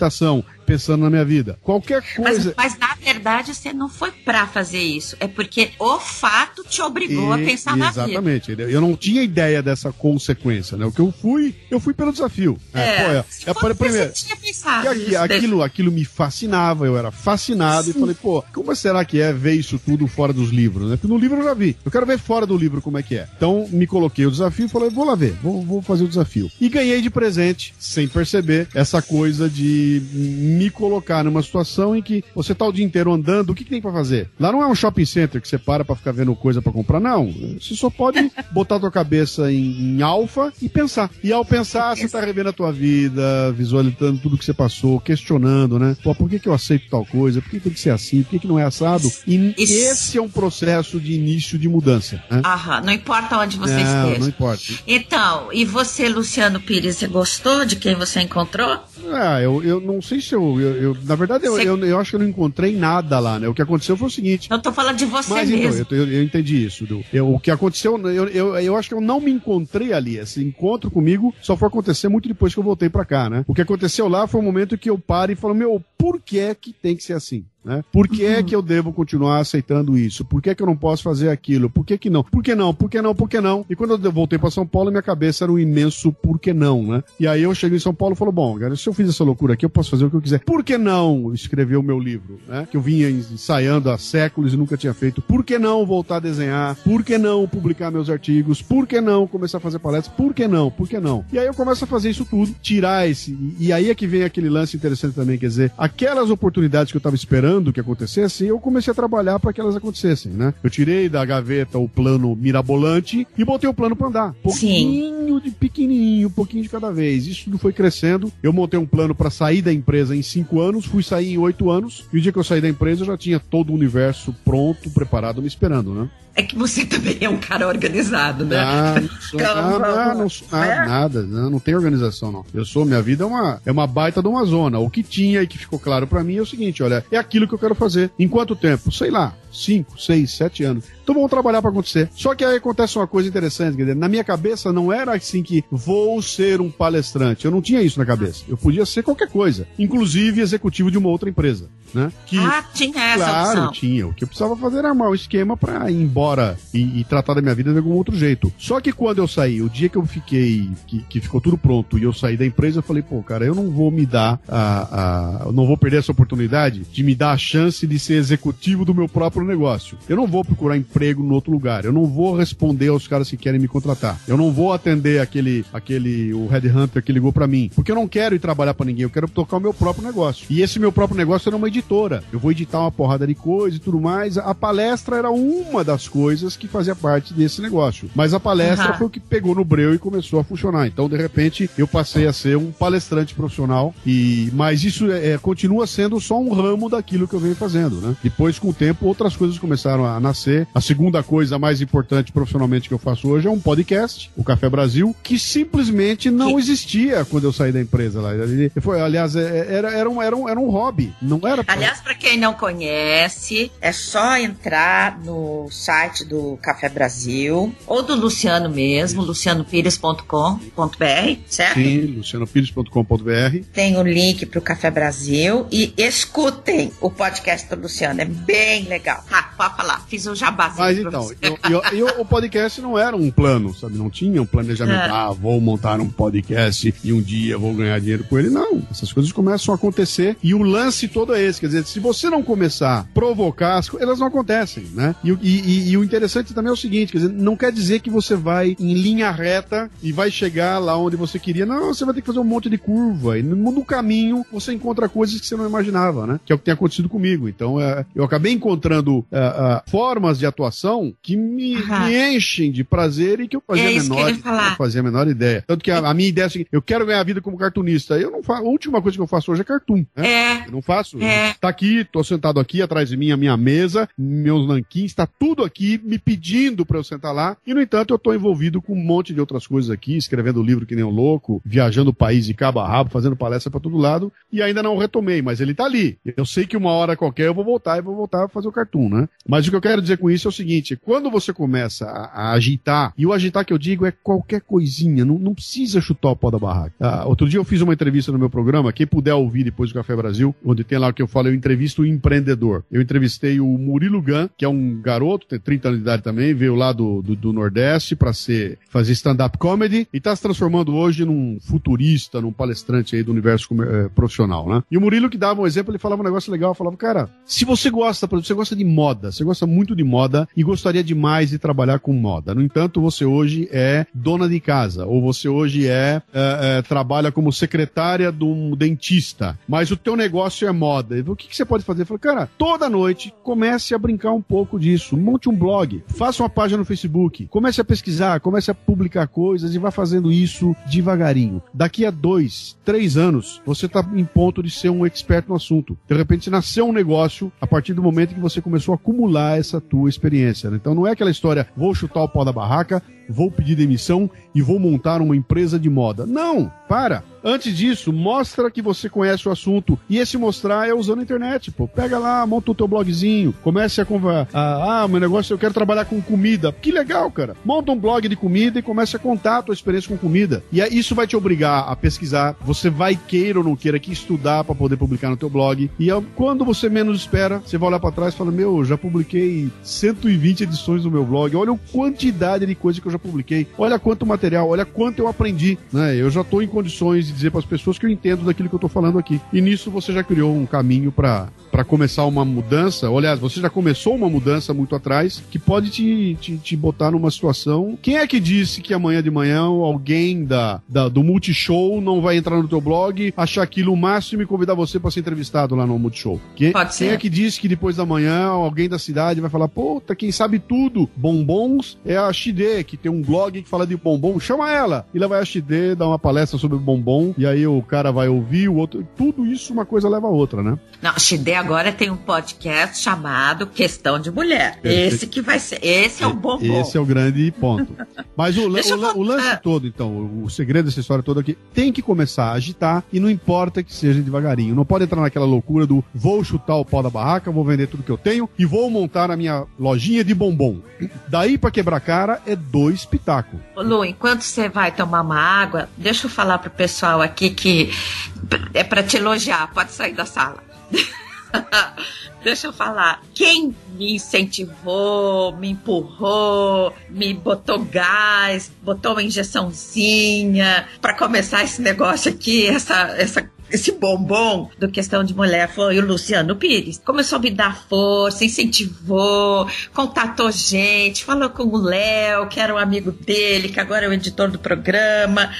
comunicação, pensando na minha vida. Qualquer coisa... Mas, mas na verdade você não foi pra fazer isso, é porque o fato te obrigou e, a pensar na vida. Exatamente, eu não tinha ideia dessa consequência, né? O que eu fui, eu fui pelo desafio. É, é, pô, é, é primeiro, você tinha pensado aqui, aquilo, aquilo me fascinava, eu era fascinado. Sim. E falei, pô, como será que é ver isso tudo fora dos livros, né? Porque no livro eu já vi, eu quero ver fora do livro como é que é. Então me coloquei o desafio e falei, vou lá ver, vou, vou fazer o desafio. E ganhei de presente, sem perceber, essa coisa de me colocar numa situação em que você tá o dia inteiro andando, o que, que tem pra fazer? Lá não é um shopping center que você para pra ficar vendo coisa pra comprar, não. Você só pode botar a tua cabeça em, em alfa e pensar. E ao pensar, você tá revendo a tua vida, visualizando tudo que você passou, questionando, né? Pô, por que, que eu aceito tal coisa? Por que tem que ser assim? Por que, que não é assado? E Isso. esse é um processo de início de mudança. Né? Aham, não importa onde você não, esteja. Não importa. Então, e você, Luciano Pires, você gostou de quem você encontrou? Ah, eu, eu não sei se eu... eu, eu na verdade, eu, você... eu, eu acho que eu não encontrei nada lá, né? O que aconteceu foi o seguinte... Eu tô falando de você mas, mesmo. Então, eu, eu, eu entendi isso. Du. Eu, o que aconteceu... Eu, eu, eu acho que eu não me encontrei ali. Esse encontro comigo só foi acontecer muito depois que eu voltei pra cá, né? O que aconteceu lá foi o momento que eu paro e falo, meu, por que é que tem que ser assim? Né? Por que uhum. é que eu devo continuar aceitando isso? Por que é que eu não posso fazer aquilo? Por que que não? Por que não? Por que não? Por que não? E quando eu voltei para São Paulo, minha cabeça era um imenso por que não, né? E aí eu cheguei em São Paulo e falei, bom, cara, se eu fiz essa loucura aqui, eu posso fazer o que eu quiser. Por que não escrever o meu livro, né? Que eu vinha ensaiando há séculos e nunca tinha feito. Por que não voltar a desenhar? Por que não publicar meus artigos? Por que não começar a fazer palestras? Por que não? Por que não? E aí eu começo a fazer isso tudo, tirar esse... E aí é que vem aquele lance interessante também, quer dizer, aquelas oportunidades que eu estava esperando que acontecesse, eu comecei a trabalhar para que elas acontecessem, né? Eu tirei da gaveta o plano mirabolante e botei o plano para andar. Pouquinho Sim. de pequenininho, um pouquinho de cada vez. Isso tudo foi crescendo. Eu montei um plano para sair da empresa em cinco anos, fui sair em oito anos, e o dia que eu saí da empresa eu já tinha todo o universo pronto, preparado, me esperando, né? É que você também é um cara organizado, né? Ah, não sou, não, não, não sou nada, é? nada não, não tem organização, não. Eu sou, minha vida é uma, é uma baita de uma zona. O que tinha e que ficou claro pra mim é o seguinte, olha, é aquilo que eu quero fazer. Em quanto tempo? Sei lá, cinco, seis, sete anos. Então vamos trabalhar pra acontecer. Só que aí acontece uma coisa interessante, quer dizer, na minha cabeça não era assim que vou ser um palestrante. Eu não tinha isso na cabeça. Eu podia ser qualquer coisa, inclusive executivo de uma outra empresa, né? Que, ah, tinha essa claro, opção. tinha. O que eu precisava fazer era armar um esquema pra ir embora e, e tratar da minha vida de algum outro jeito. Só que quando eu saí, o dia que eu fiquei, que, que ficou tudo pronto e eu saí da empresa, eu falei, pô, cara, eu não vou me dar a, a, eu não vou perder essa oportunidade de me dar a chance de ser executivo do meu próprio negócio. Eu não vou procurar emprego em outro lugar. Eu não vou responder aos caras que querem me contratar. Eu não vou atender aquele, aquele, o headhunter que ligou pra mim. Porque eu não quero ir trabalhar pra ninguém. Eu quero tocar o meu próprio negócio. E esse meu próprio negócio era uma editora. Eu vou editar uma porrada de coisa e tudo mais. A palestra era uma das coisas que fazia parte desse negócio. Mas a palestra uhum. foi o que pegou no breu e começou a funcionar. Então, de repente, eu passei a ser um palestrante profissional. E, mas isso é, é, continua sendo só um ramo daquilo que eu venho fazendo, né? Depois, com o tempo, outras coisas começaram a nascer. A segunda coisa mais importante profissionalmente que eu faço hoje é um podcast, o Café Brasil, que simplesmente não que... existia quando eu saí da empresa lá. Ele foi, aliás, era, era, um, era, um, era um hobby. Não era pra... Aliás, para quem não conhece, é só entrar no site do Café Brasil ou do Luciano mesmo, luciano pires ponto com ponto b r, certo? Sim, luciano pires ponto com ponto b r. Tem o link pro Café Brasil e escutem o podcast do Luciano, é bem legal. Tá, pode falar, fiz o jabazinho. Mas então, eu, eu, eu, o podcast não era um plano, sabe? Não tinha um planejamento, é. ah, vou montar um podcast e um dia vou ganhar dinheiro com ele. Não, essas coisas começam a acontecer e o lance todo é esse, quer dizer, se você não começar a provocar, elas não acontecem, né? E, e, e, e o interessante também é o seguinte, quer dizer, não quer dizer que você vai em linha reta e vai chegar lá onde você queria. Não, você vai ter que fazer um monte de curva e no, no caminho você encontra coisas que você não imaginava, né? Que é o que tem acontecido comigo. Então, é, eu acabei encontrando é, é, formas de atuação que me, me enchem de prazer e que eu fazia, é a, menor, eu fazia a menor ideia. Tanto que a, a minha ideia é a seguinte, eu quero ganhar a vida como cartunista. Eu não faço, a última coisa que eu faço hoje é cartoon, né? É. Eu não faço. É. Tá aqui, tô sentado aqui atrás de mim, a minha mesa, meus nanquins, tá tudo aqui me pedindo pra eu sentar lá. E, no entanto, eu tô envolvido com um monte de outras coisas aqui, escrevendo livro que nem um louco, viajando o país de cabo a rabo, fazendo palestra pra todo lado, e ainda não retomei, mas ele tá ali. Eu sei que uma hora qualquer eu vou voltar e vou voltar a fazer o cartoon. atum, né? Mas o que eu quero dizer com isso é o seguinte, quando você começa a, a agitar, e o agitar que eu digo é qualquer coisinha, não, não precisa chutar o pau da barraca. Ah, outro dia eu fiz uma entrevista no meu programa, quem puder ouvir depois do Café Brasil, onde tem lá o que eu falo, eu entrevisto o empreendedor. Eu entrevistei o Murilo Gun, que é um garoto, tem trinta anos de idade também, veio lá do, do, do Nordeste para ser, fazer stand-up comedy e está se transformando hoje num futurista, num palestrante aí do universo eh, profissional, né? E o Murilo que dava um exemplo, ele falava um negócio legal, falava, cara, se você gosta, por exemplo, você gosta de moda, você gosta muito de moda e gostaria demais de trabalhar com moda. No entanto, você hoje é dona de casa, ou você hoje é, é, é trabalha como secretária de um dentista, mas o teu negócio é moda. O que, que você pode fazer? Eu falei, cara, toda noite comece a brincar um pouco disso, monte um blog, faça uma página no Facebook, comece a pesquisar, comece a publicar coisas e vá fazendo isso devagarinho. Daqui a dois, três anos, você está em ponto de ser um expert no assunto. De repente, nasceu um negócio a partir do momento que você começou a acumular essa tua experiência, né? Então não é aquela história, vou chutar o pau da barraca, vou pedir demissão e vou montar uma empresa de moda. Não, para. Antes disso, mostra que você conhece o assunto. E esse mostrar é usando a internet, pô. Pega lá, monta o teu blogzinho, comece a conversar. Ah, meu negócio, eu quero trabalhar com comida. Que legal, cara. Monta um blog de comida e comece a contar a tua experiência com comida. E isso vai te obrigar a pesquisar. Você vai, queira ou não queira, que estudar para poder publicar no teu blog. E quando você menos espera, você vai olhar para trás e fala, meu, já publiquei cento e vinte edições no meu blog. Olha a quantidade de coisa que eu já publiquei. Olha quanto material, olha quanto eu aprendi, né? Eu já estou em condições de dizer para as pessoas que eu entendo daquilo que eu estou falando aqui. E nisso você já criou um caminho para para começar uma mudança. Aliás, você já começou uma mudança muito atrás que pode te, te, te botar numa situação. Quem é que disse que amanhã de manhã alguém da, da, do Multishow não vai entrar no teu blog, achar aquilo o máximo e convidar você para ser entrevistado lá no Multishow? Quem, pode ser. Quem é que disse que depois da manhã alguém da cidade vai falar, puta, quem sabe tudo, bombons, é a X D, que tem um blog que fala de bombom, chama ela! E ela vai a X D, dar uma palestra sobre bombom, e aí o cara vai ouvir, o outro... Tudo isso, uma coisa leva a outra, né? Não, a X D agora tem um podcast chamado Questão de Mulher. Esse, esse que vai ser, esse é o bombom. Esse é o grande ponto. Mas o, o, o lance todo, então, o, o segredo dessa história toda aqui, tem que começar a agitar e não importa que seja devagarinho. Não pode entrar naquela loucura do vou chutar o pau da barraca, vou vender tudo que eu tenho e vou montar a minha lojinha de bombom. Daí pra quebrar a cara é dois pitacos. Ô Lu, enquanto você vai tomar uma água, deixa eu falar pro pessoal aqui que é pra te elogiar, pode sair da sala. Deixa eu falar, quem me incentivou, me empurrou, me botou gás, botou uma injeçãozinha pra começar esse negócio aqui, essa, essa, esse bombom do Questão de Mulher foi o Luciano Pires. Começou a me dar força, incentivou, contatou gente, falou com o Léo, que era um amigo dele, que agora é o editor do programa.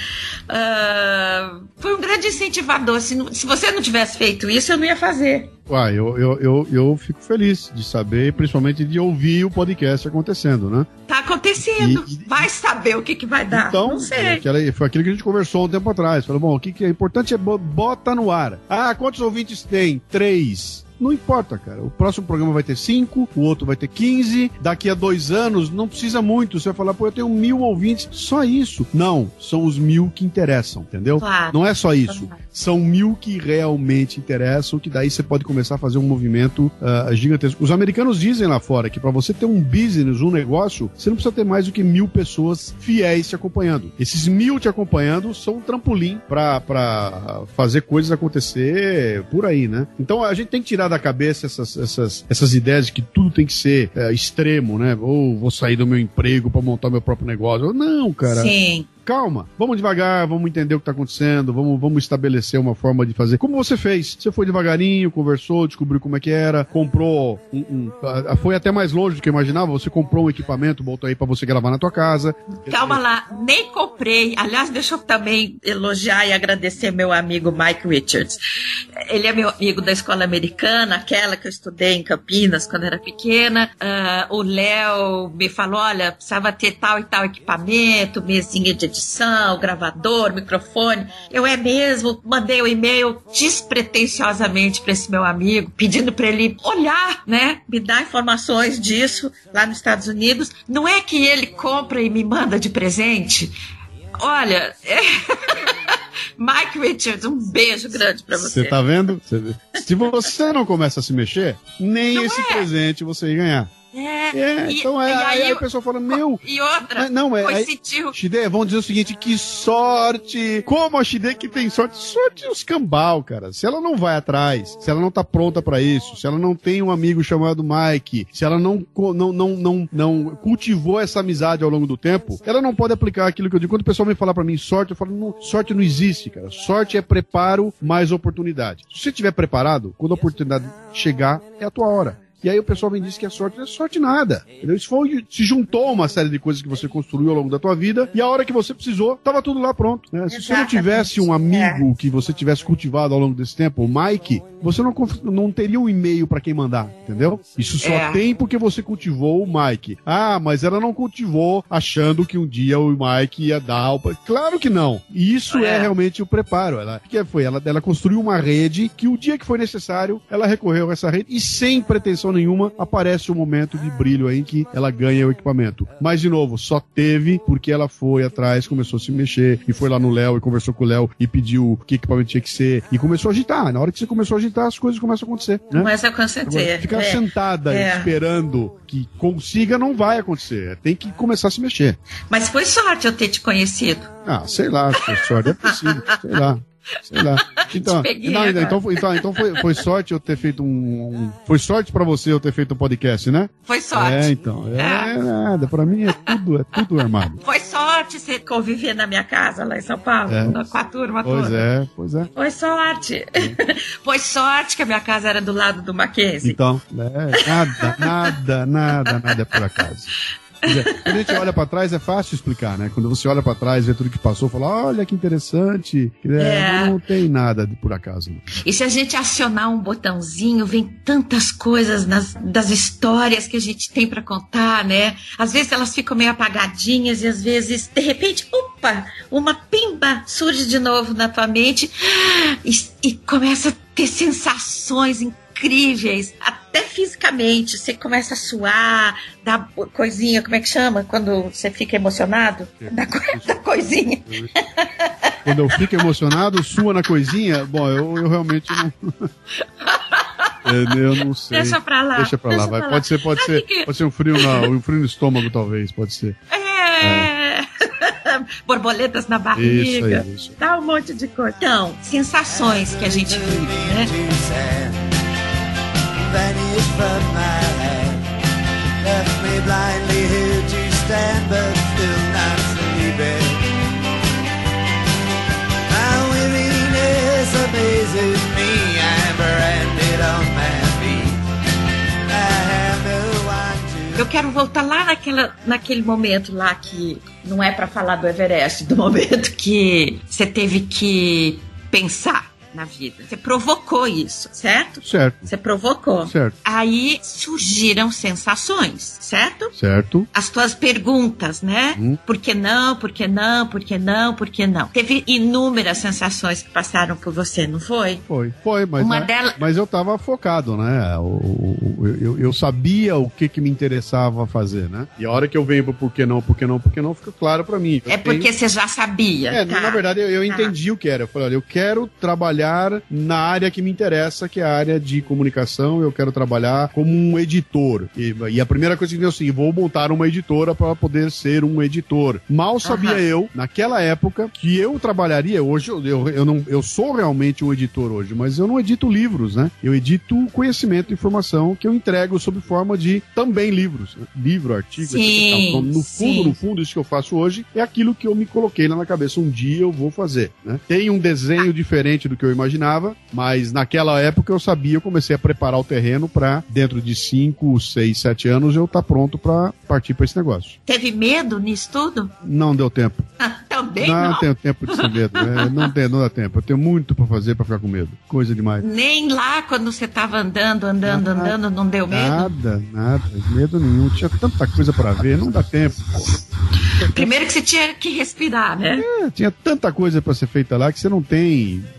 Uh, foi um grande incentivador. Se, se você não tivesse feito isso, eu não ia fazer. Uai, eu, eu, eu, eu fico feliz de saber, principalmente de ouvir o podcast acontecendo, né? Tá acontecendo. E, e, vai saber o que, que vai dar. Então, não sei. É aquela, foi aquilo que a gente conversou um tempo atrás. Falou, bom, o que, que é importante é bota no ar. Ah, quantos ouvintes tem? Três. Não importa, cara. O próximo programa vai ter cinco, o outro vai ter quinze. Daqui a dois anos, não precisa muito. Você vai falar, pô, eu tenho mil ouvintes. Só isso. Não, são os mil que interessam, entendeu? Claro. Não é só isso. São mil que realmente interessam, que daí você pode começar a fazer um movimento uh, gigantesco. Os americanos dizem lá fora que pra você ter um business, um negócio, você não precisa ter mais do que mil pessoas fiéis te acompanhando. Esses mil te acompanhando são um trampolim pra, pra fazer coisas acontecer por aí, né? Então a gente tem que tirar da cabeça essas, essas, essas ideias de que tudo tem que ser é, extremo, né? Ou vou sair do meu emprego pra montar meu próprio negócio. Não, cara. Sim. Calma, vamos devagar, vamos entender o que está acontecendo, vamos, vamos estabelecer uma forma de fazer. Como você fez? Você foi devagarinho, conversou, descobriu como é que era, comprou um, um, foi até mais longe do que eu imaginava, você comprou um equipamento, botou aí para você gravar na tua casa. Calma lá, nem comprei. Aliás, deixa eu também elogiar e agradecer meu amigo Mike Richards. Ele é meu amigo da escola americana, aquela que eu estudei em Campinas quando era pequena. Uh, o Léo me falou, olha, precisava ter tal e tal equipamento, mesinha de edição, gravador, microfone. Eu é mesmo, mandei o um e-mail despretensiosamente para esse meu amigo, pedindo para ele olhar, né, me dar informações disso lá nos Estados Unidos. Não é que ele compra e me manda de presente. Olha, é... Mike Richards, um beijo grande pra você. Você tá vendo? Cê, se você não começa a se mexer, nem não esse é. presente você ia ganhar. É, é e, então é, e aí, aí eu, a pessoa fala, meu... E outra, mas não, é, foi aí, sentir... Shide, vamos dizer o seguinte, que sorte! Como a Shide que tem sorte? Sorte os cambal, cara. Se ela não vai atrás, se ela não tá pronta pra isso, se ela não tem um amigo chamado Mike, se ela não, não, não, não, não cultivou essa amizade ao longo do tempo, ela não pode aplicar aquilo que eu digo. Quando o pessoal vem falar pra mim sorte, eu falo, não, sorte não existe, cara. Sorte é preparo mais oportunidade. Se você estiver preparado, quando a oportunidade chegar, é a tua hora. E aí o pessoal vem dizer que é sorte, não é sorte nada. Entendeu? Isso foi, se juntou uma série de coisas que você construiu ao longo da tua vida, e a hora que você precisou, tava tudo lá pronto. Né? Se você não tivesse um amigo que você tivesse cultivado ao longo desse tempo, o Mike, você não, não teria um e-mail pra quem mandar, entendeu? Isso só é. tem porque você cultivou o Mike. Ah, mas ela não cultivou achando que um dia o Mike ia dar o... Claro que não. E isso é, é realmente o preparo. Ela, que foi? Ela, ela construiu uma rede que o dia que foi necessário, ela recorreu a essa rede e sem pretensão nenhuma, aparece um momento de brilho aí em que ela ganha o equipamento. Mas, de novo, só teve porque ela foi atrás, começou a se mexer, e foi lá no Léo e conversou com o Léo e pediu que equipamento tinha que ser, e começou a agitar. Na hora que você começou a agitar, as coisas começam a acontecer. Né? Começa a acontecer. Agora, ficar é. sentada é. esperando que consiga não vai acontecer. Tem que começar a se mexer. Mas foi sorte eu ter te conhecido. Ah, sei lá, foi sorte, é possível, sei lá. Sei lá. Então, não, então, então, então foi, foi sorte eu ter feito um, um. Foi sorte pra você eu ter feito um podcast, né? Foi sorte. É, então. É, é. nada. Pra mim é tudo, é tudo armado. Foi sorte você conviver na minha casa lá em São Paulo, é. com a turma pois toda. Pois é, pois é. Foi sorte. É. Foi sorte que a minha casa era do lado do Mackenzie. Então, é, nada, nada, nada, nada é por acaso. Dizer, quando a gente olha pra trás é fácil explicar, né? Quando você olha pra trás, vê tudo que passou, fala, olha que interessante. É, não tem nada de por acaso. Não. E se a gente acionar um botãozinho, vem tantas coisas nas, das histórias que a gente tem pra contar, né? Às vezes elas ficam meio apagadinhas e às vezes, de repente, opa, uma pimba surge de novo na tua mente e, e começa a ter sensações incríveis. incríveis, até fisicamente, você começa a suar, dá coisinha, como é que chama? Quando você fica emocionado? Da, da coisinha. Quando eu fico emocionado, sua na coisinha? Bom, eu, eu realmente não... Eu não sei. Deixa pra lá. Deixa pra lá, vai. Pra pode lá. ser, pode Sabe ser, que... pode ser um frio, na, um frio no estômago, talvez, pode ser. É... é. Borboletas na barriga. Isso aí, isso. Dá um monte de coisa. Então, sensações que a gente vive, né? Vanished from my head, left me blindly here to stand, but still not sleeping. My weariness amazes me, I'm branded on my feet. I have no one to... Eu quero voltar lá naquela, naquele momento lá que não é pra falar do Everest, do momento que você teve que pensar na vida. Você provocou isso, certo? Certo. Você provocou. Certo. Aí surgiram sensações, certo? Certo. As tuas perguntas, né? Hum. Por que não? Por que não? Por que não? Por que não? Teve inúmeras sensações que passaram por você, não foi? Foi. Foi, mas, Uma né, dela... mas eu tava focado, né? Eu, eu, eu sabia o que que me interessava fazer, né? E a hora que eu venho pro por que não, por que não, por que não, fica claro pra mim. Eu é porque tenho... você já sabia. É, tá. na verdade eu, eu tá. entendi o que era. Eu falei, olha, eu quero trabalhar na área que me interessa, que é a área de comunicação. Eu quero trabalhar como um editor. E, e a primeira coisa que veio assim, vou montar uma editora para poder ser um editor. Mal sabia uhum. eu, naquela época, que eu trabalharia. Hoje eu, eu, eu, não, eu sou realmente um editor hoje, mas eu não edito livros, né? Eu edito conhecimento e informação que eu entrego sob forma de também livros. Né? Livro, artigo, sim, então, no fundo, sim. no fundo, isso que eu faço hoje é aquilo que eu me coloquei lá na cabeça. Um dia eu vou fazer, né? Tem um desenho ah. diferente do que eu imaginava, mas naquela época eu sabia, eu comecei a preparar o terreno para dentro de cinco, seis, sete anos eu estar tá pronto para partir para esse negócio. Teve medo nisso tudo? Não deu tempo. Também não? Não Não tenho tempo de ter medo. É, não, tem, não dá tempo. Eu tenho muito para fazer para ficar com medo. Coisa demais. Nem lá quando você estava andando, andando, nada, andando, não deu medo? Nada, nada. Medo nenhum. Tinha tanta coisa para ver, não dá tempo. Pô. Primeiro que você tinha que respirar, né? É, tinha tanta coisa para ser feita lá que você não tem tempo.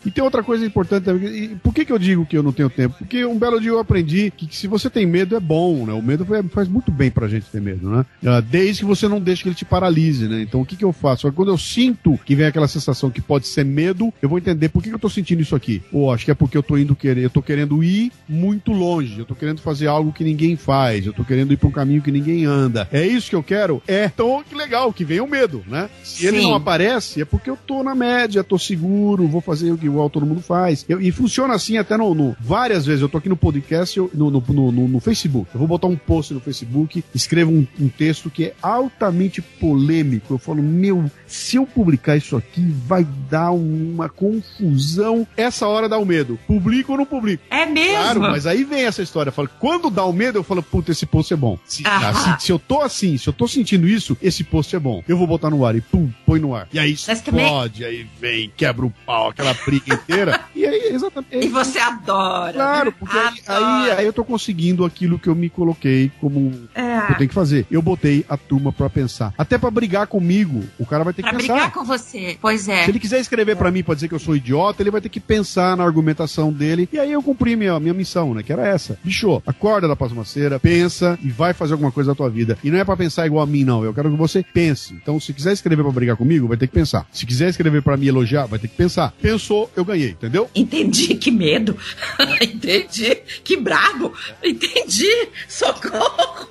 E tem outra coisa importante também. E por que que eu digo que eu não tenho tempo? Porque um belo dia eu aprendi que, que se você tem medo é bom, né? O medo faz muito bem pra gente ter medo, né? Desde que você não deixe que ele te paralise, né? Então o que que eu faço? Quando eu sinto que vem aquela sensação que pode ser medo, eu vou entender por que que eu tô sentindo isso aqui. Ou acho que é porque eu tô indo querer, eu tô querendo ir muito longe, eu tô querendo fazer algo que ninguém faz, eu tô querendo ir pra um caminho que ninguém anda. É isso que eu quero? É. Então que legal, que vem o medo, né? Se Sim. ele não aparece, é porque eu tô na média, tô seguro, vou fazer o que igual todo mundo faz. Eu, e funciona assim até no, no... Várias vezes, eu tô aqui no podcast, eu, no, no, no, no, no Facebook. Eu vou botar um post no Facebook, escrevo um, um texto que é altamente polêmico. Eu falo, meu, se eu publicar isso aqui, vai dar uma confusão. Essa hora dá o medo. Publico ou não publico? É mesmo? Claro, mas aí vem essa história. Eu falo, quando dá o medo, eu falo, puta, esse post é bom. Se, ah, se, se eu tô assim, se eu tô sentindo isso, esse post é bom. Eu vou botar no ar e pum, põe no ar. E aí explode, também... aí vem, quebra o pau, aquela briga inteira. E aí, exatamente. E você adora. Claro, porque aí, aí, aí eu tô conseguindo aquilo que eu me coloquei como é. eu tenho que fazer. Eu botei a turma pra pensar. Até pra brigar comigo, o cara vai ter pra que pensar. Pra brigar com você, pois é. Se ele quiser escrever pra mim pra dizer que eu sou idiota, ele vai ter que pensar na argumentação dele. E aí eu cumpri minha, minha missão, né? Que era essa. Bicho, acorda da pasmaceira, pensa e vai fazer alguma coisa da tua vida. E não é pra pensar igual a mim, não. Eu quero que você pense. Então, se quiser escrever pra brigar comigo, vai ter que pensar. Se quiser escrever pra me elogiar, vai ter que pensar. Pensou, eu ganhei, entendeu? Entendi, que medo. Entendi, que brabo. Entendi, socorro.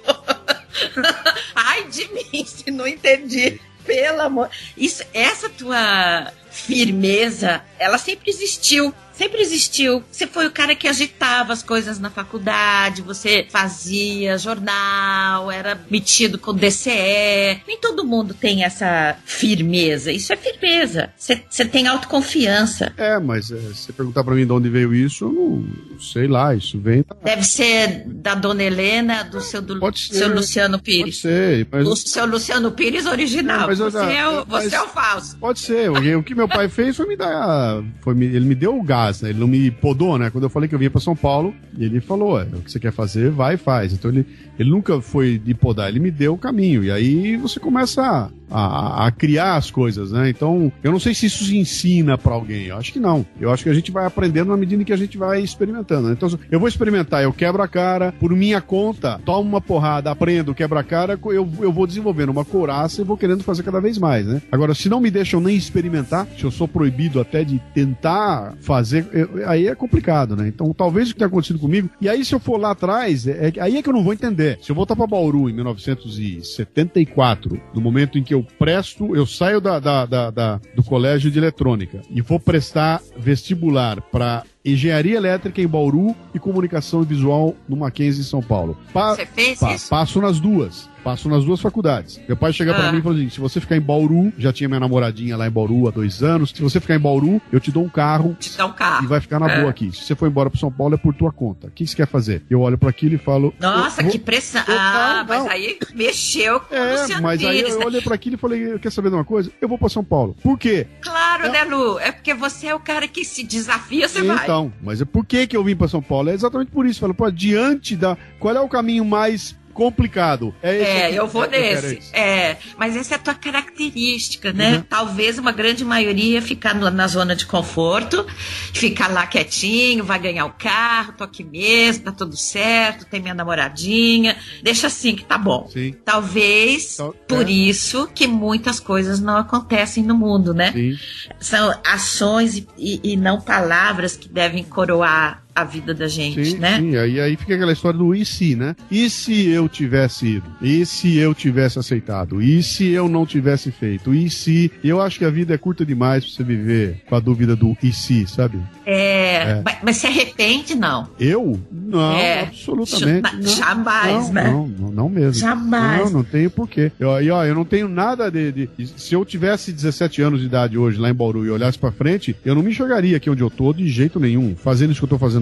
Ai de mim, se não entendi. Pelo amor. Isso, essa tua firmeza, ela sempre existiu. Sempre existiu. Você foi o cara que agitava as coisas na faculdade, você fazia jornal, era metido com D C E. Nem todo mundo tem essa firmeza. Isso é firmeza. Você tem autoconfiança. É, mas é, se você perguntar pra mim de onde veio isso, eu não sei lá. Isso vem... Deve ser da Dona Helena, do seu, do, seu Luciano Pires. Pode ser. Mas... O seu Luciano Pires original. Não, mas você, já, é, o, você é o falso. Pode ser. O, o que meu pai fez foi me dar... Foi, ele me deu o gás. Né? Ele não me podou, né? Quando eu falei que eu vinha pra São Paulo, ele falou, é, o que você quer fazer, vai e faz. Então ele, ele nunca foi de podar, ele me deu o caminho. E aí você começa a, a, a criar as coisas, né? Então, eu não sei se isso se ensina pra alguém. Eu acho que não. Eu acho que a gente vai aprendendo na medida em que a gente vai experimentando, né? Então, eu vou experimentar, eu quebro a cara, por minha conta, tomo uma porrada, aprendo, quebro a cara, eu, eu vou desenvolvendo uma couraça e vou querendo fazer cada vez mais, né? Agora, se não me deixam nem experimentar, se eu sou proibido até de tentar fazer, eu, aí é complicado, né? Então, talvez o que tenha acontecido comigo, e aí se eu for lá atrás, é, é, aí é que eu não vou entender. Se eu voltar pra Bauru em mil novecentos e setenta e quatro, no momento em que eu presto, eu saio da, da, da, da, do colégio de eletrônica e vou prestar vestibular para Engenharia Elétrica em Bauru e Comunicação Visual no Mackenzie em São Paulo. Pa- Você fez pa- isso? Passo nas duas. Passo nas duas faculdades. Meu pai chega ah. pra mim e falou assim, se você ficar em Bauru, já tinha minha namoradinha lá em Bauru há dois anos, se você ficar em Bauru, eu te dou um carro, te dá um carro. E vai ficar na é. boa aqui. Se você for embora pro São Paulo, é por tua conta. O que você quer fazer? Eu olho pra aquilo e falo... Nossa, vou... que pressão. Eu, ah, não, não. mas aí mexeu com é, o Luciano mas Pires. aí eu olhei pra aquilo e falei, quer saber de uma coisa? Eu vou pra São Paulo. Por quê? Claro, é... né, Lu? É porque você é o cara que se desafia, você então, vai. Então, mas é por que que eu vim pra São Paulo? É exatamente por isso. Falo, pô, diante da... Qual é o caminho mais... complicado. É, esse é aqui, eu vou eu nesse. É, mas essa é a tua característica, né? Uhum. Talvez uma grande maioria ficar no, na zona de conforto, ficar lá quietinho, vai ganhar o carro, tô aqui mesmo, tá tudo certo, tem minha namoradinha, deixa assim que tá bom. Sim. Talvez então, por é. isso que muitas coisas não acontecem no mundo, né? Sim. São ações e, e, e não palavras que devem coroar a vida da gente, sim, né? Sim, aí, aí fica aquela história do e se, né? E se eu tivesse ido? E se eu tivesse aceitado? E se eu não tivesse feito? E se... Eu acho que a vida é curta demais pra você viver com a dúvida do e se, sabe? É, é. Mas, mas se arrepende, não? Eu? Não, é. absolutamente. Não. Jamais, não, né? Não, não, não mesmo. Jamais. Não, não tenho porquê. Eu, e, ó, eu não tenho nada de, de... Se eu tivesse dezessete anos de idade hoje lá em Bauru e olhasse pra frente, eu não me enxergaria aqui onde eu tô de jeito nenhum, fazendo isso que eu tô fazendo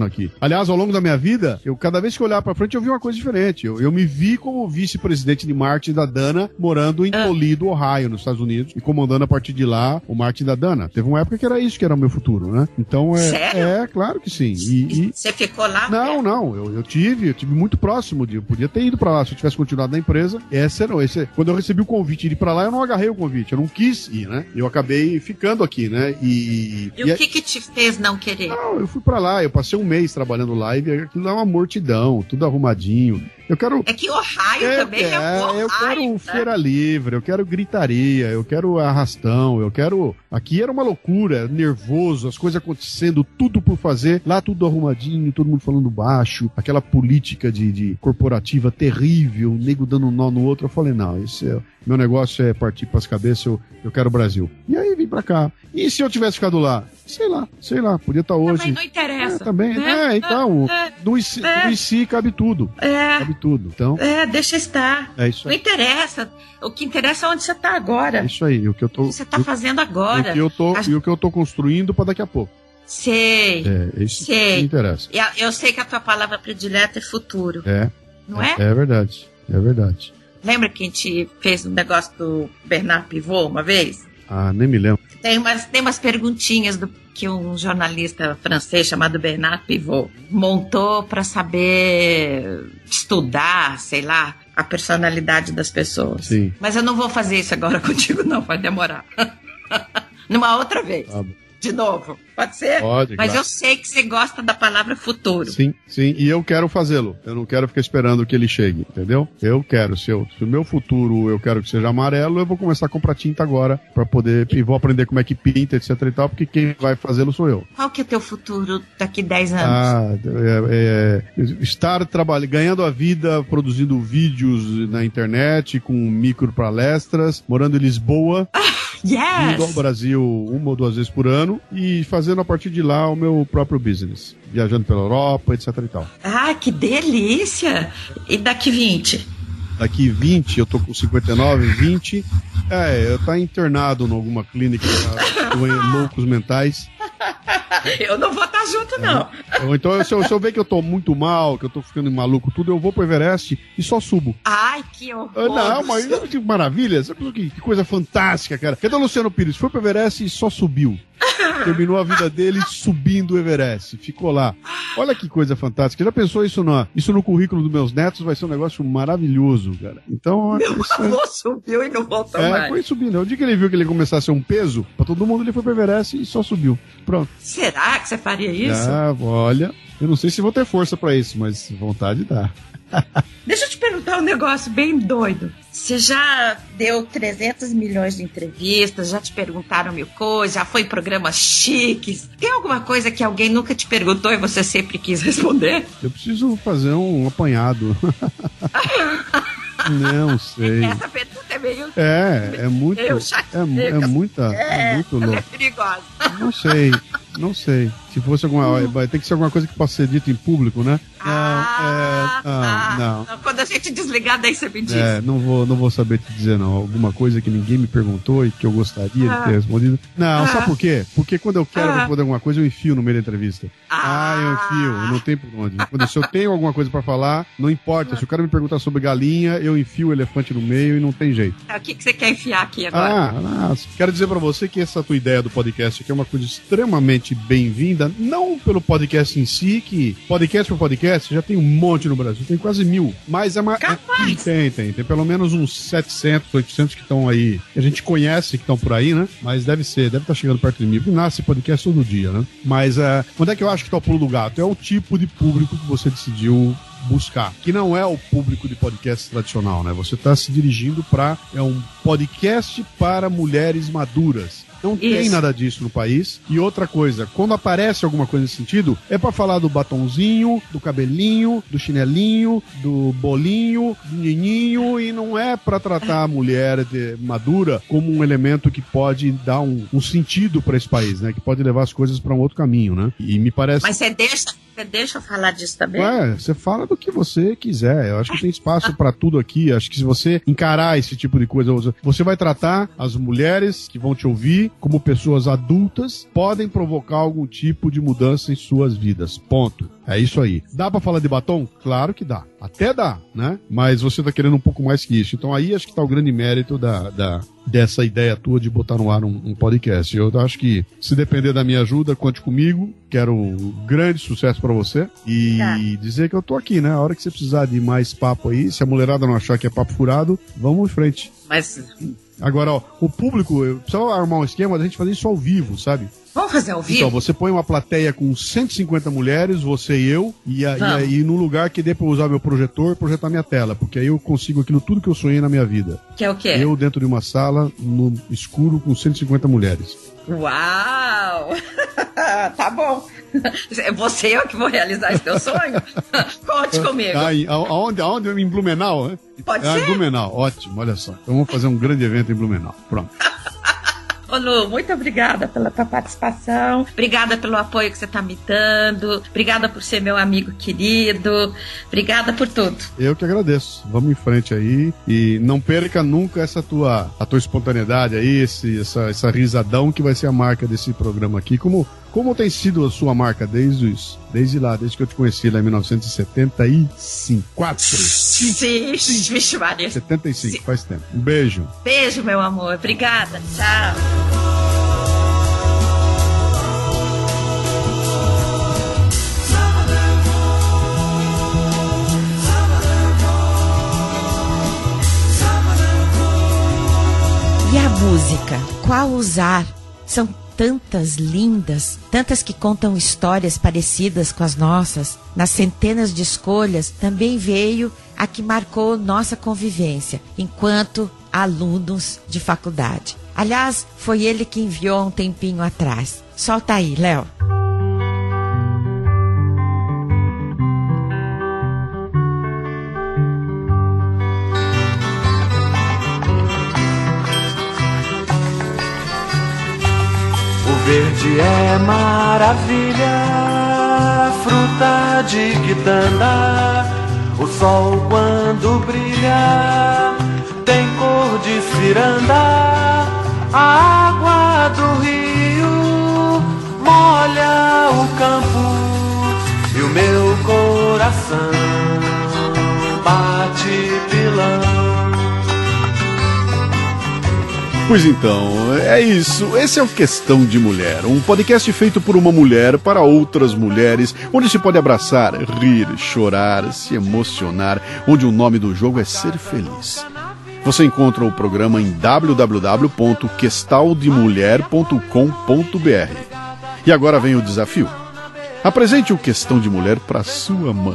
fazendo aqui. Aliás, ao longo da minha vida, eu cada vez que eu olhava pra frente, eu vi uma coisa diferente. Eu, eu me vi como vice-presidente de marketing da Dana, morando em ah. Toledo, Ohio, nos Estados Unidos, e comandando a partir de lá o marketing da Dana. Teve uma época que era isso que era o meu futuro, né? Então, é... Sério? É, claro que sim. E, e... Você ficou lá? Não, não. Eu, eu tive, eu tive muito próximo de... Eu podia ter ido pra lá se eu tivesse continuado na empresa. Essa não. Esse, quando eu recebi o convite de ir pra lá, eu não agarrei o convite. Eu não quis ir, né? Eu acabei ficando aqui, né? E... E, e o que que te fez não querer? Não, eu fui pra lá. Eu passei um mês trabalhando lá e aquilo é uma mortidão, tudo arrumadinho. Eu quero... É que Ohio é, também é, é Ohio, eu quero né? feira livre, eu quero gritaria, eu quero arrastão, eu quero... Aqui era uma loucura, nervoso, as coisas acontecendo, tudo por fazer, lá tudo arrumadinho, todo mundo falando baixo, aquela política de, de corporativa terrível, nego dando um nó no outro. Eu falei, não, esse é... Meu negócio é partir pras cabeças, eu, eu quero o Brasil. E aí vim pra cá. E se eu tivesse ficado lá? Sei lá, sei lá, podia estar hoje. Também não interessa. É, também, né? É, então, é, no I C, é, no I C cabe tudo. É. Cabe tudo, então... É, deixa estar. É isso aí. Não interessa. O que interessa é onde você tá agora. É isso aí, o que eu tô... O que você tá eu, fazendo agora. E o que eu tô, As... e o que eu tô construindo pra daqui a pouco. Sei. É, isso sei. que me interessa. Eu sei que a tua palavra predileta é futuro. É. Não é? É, é verdade, é verdade. Lembra que a gente fez um negócio do Bernard Pivot uma vez? Ah, nem me lembro. Tem umas, tem umas perguntinhas do, que um jornalista francês chamado Bernard Pivot montou para saber estudar, sei lá, a personalidade das pessoas. Sim. Mas eu não vou fazer isso agora contigo, não, vai demorar. Numa outra vez. Tá bom. De novo, pode ser? Pode, Mas claro. Eu sei que você gosta da palavra futuro. Sim, sim, e eu quero fazê-lo. Eu não quero ficar esperando que ele chegue, entendeu? Eu quero, se, eu, se o meu futuro eu quero que seja amarelo, eu vou começar a comprar tinta agora pra poder, e vou aprender como é que pinta, etc e tal, porque quem vai fazê-lo sou eu. Qual que é o teu futuro daqui dez anos? Ah, é, é, estar trabalhando, ganhando a vida, produzindo vídeos na internet, com micro palestras, morando em Lisboa. Yes! Indo ao Brasil uma ou duas vezes por ano e fazendo a partir de lá o meu próprio business. Viajando pela Europa, etc e tal. Ah, que delícia! E daqui vinte? Daqui vinte, eu tô com cinquenta e nove, vinte. É, eu tá internado em alguma clínica pra loucos mentais. Eu não vou estar junto, não. Ou então, se eu, se eu ver que eu tô muito mal, que eu tô ficando maluco tudo, eu vou pro Everest e só subo. Ai, que horror. Não, mas que maravilha. Que, que coisa fantástica, cara. Cadê o Luciano Pires? Foi pro Everest e só subiu. Terminou a vida dele subindo o Everest. Ficou lá. Olha que coisa fantástica. Já pensou isso no, isso no currículo dos meus netos? Vai ser um negócio maravilhoso, cara. Então... Meu avô subiu e não voltou é, mais. É, foi subindo. O dia que ele viu que ele ia começar a ser um peso, pra todo mundo ele foi pro Everest e só subiu. Pronto. Será que você faria isso? Ah, olha... Eu não sei se vou ter força pra isso, mas vontade dá. Deixa eu te perguntar um negócio bem doido. Você já deu trezentos milhões de entrevistas, já te perguntaram mil coisas, já foi em programas chiques. Tem alguma coisa que alguém nunca te perguntou e você sempre quis responder? Eu preciso fazer um apanhado. Não sei. Essa pergunta é meio... É, é muito... É, é muita... É, é muito louco. É perigosa. Não sei, não sei. Se fosse alguma... Vai ter que ser alguma coisa que possa ser dita em público, né? Ah, não, é, ah, não. não. Quando a gente desligar, daí você me diz. É, não vou, não vou saber te dizer, não. Alguma coisa que ninguém me perguntou e que eu gostaria ah. de ter respondido. Não, ah. sabe por quê? Porque quando eu quero ah. responder alguma coisa, eu enfio no meio da entrevista. Ah, ah eu enfio, não tem por onde. Quando, se eu tenho alguma coisa pra falar, não importa. Se o cara me perguntar sobre galinha, eu enfio o elefante no meio e não tem jeito. O que, que você quer enfiar aqui agora? Ah, ah, quero dizer pra você que essa tua ideia do podcast aqui é uma coisa extremamente bem-vinda. Não pelo podcast em si, que podcast por podcast já tem um monte no Brasil, tem quase mil. Mas é uma. Capaz. É, tem, tem. Tem pelo menos uns setecentos, oitocentos que estão aí, que a gente conhece, que estão por aí, né? Mas deve ser, deve estar chegando perto de mim, porque nasce podcast todo dia, né? Mas uh, onde é que eu acho que tá o pulo do gato? É o tipo de público que você decidiu buscar, que não é o público de podcast tradicional, né? Você está se dirigindo para é um podcast para mulheres maduras. Não tem Isso. nada disso no país. E outra coisa, quando aparece alguma coisa nesse sentido, é pra falar do batonzinho, do cabelinho, do chinelinho, do bolinho, do nininho, e não é pra tratar a mulher de, madura como um elemento que pode dar um, um sentido pra esse país, né? Que pode levar as coisas pra um outro caminho, né? E me parece... Mas você deixa, Você deixa eu falar disso também? Ué, você fala do que você quiser. Eu acho que tem espaço pra tudo aqui. Acho que se você encarar esse tipo de coisa, você vai tratar as mulheres que vão te ouvir como pessoas adultas, podem provocar algum tipo de mudança em suas vidas. Ponto. É isso aí. Dá pra falar de batom? Claro que dá. Até dá, né? Mas você tá querendo um pouco mais que isso. Então aí acho que tá o grande mérito da, da, dessa ideia tua de botar no ar um, um podcast. Eu acho que, se depender da minha ajuda, conte comigo. Quero grande sucesso pra você. E tá. dizer que eu tô aqui, né? A hora que você precisar de mais papo aí, se a mulherada não achar que é papo furado, vamos em frente. Mas... Agora, ó, o público, eu precisava armar um esquema da gente fazer isso ao vivo, sabe? Vamos fazer ao vivo? Então, você põe uma plateia com cento e cinquenta mulheres, você e eu, e, a, e aí num lugar que dê pra usar meu projetor, projetar minha tela, porque aí eu consigo aquilo tudo que eu sonhei na minha vida. Que é o quê? Eu dentro de uma sala, no escuro, com cento e cinquenta mulheres. Uau! Tá bom. Você é eu que vou realizar esse teu sonho? Conte comigo. Ah, aonde? Aonde? Em Blumenau, né? Pode ah, ser? Em Blumenau, ótimo, olha só. Então vamos fazer um grande evento em Blumenau. Pronto. Ô Lu, muito obrigada pela tua participação, obrigada pelo apoio que você está me dando, obrigada por ser meu amigo querido, obrigada por tudo. Eu que agradeço. Vamos em frente aí e não perca nunca essa tua, a tua espontaneidade aí, esse, essa, essa risadão que vai ser a marca desse programa aqui, como, como tem sido a sua marca desde os, desde lá, desde que eu te conheci lá em mil novecentos e setenta e cinco. quatro. Sim, vixe Maria. setenta e cinco, sim. Faz tempo. Um beijo. Beijo, meu amor. Obrigada. Tchau. E a música? Qual usar? São tantas lindas, tantas que contam histórias parecidas com as nossas. Nas centenas de escolhas também veio a que marcou nossa convivência enquanto alunos de faculdade. Aliás, foi ele que enviou um tempinho atrás. Solta aí, Léo. Verde é maravilha, fruta de quitanda. O sol quando brilha tem cor de ciranda. A água do rio molha o campo e o meu coração bate pilão. Pois então, é isso. Esse é o Questão de Mulher, um podcast feito por uma mulher para outras mulheres, onde se pode abraçar, rir, chorar, se emocionar, onde o nome do jogo é ser feliz. Você encontra o programa em w w w ponto questal de mulher ponto com ponto b r. E agora vem o desafio. Apresente o Questão de Mulher para sua mãe.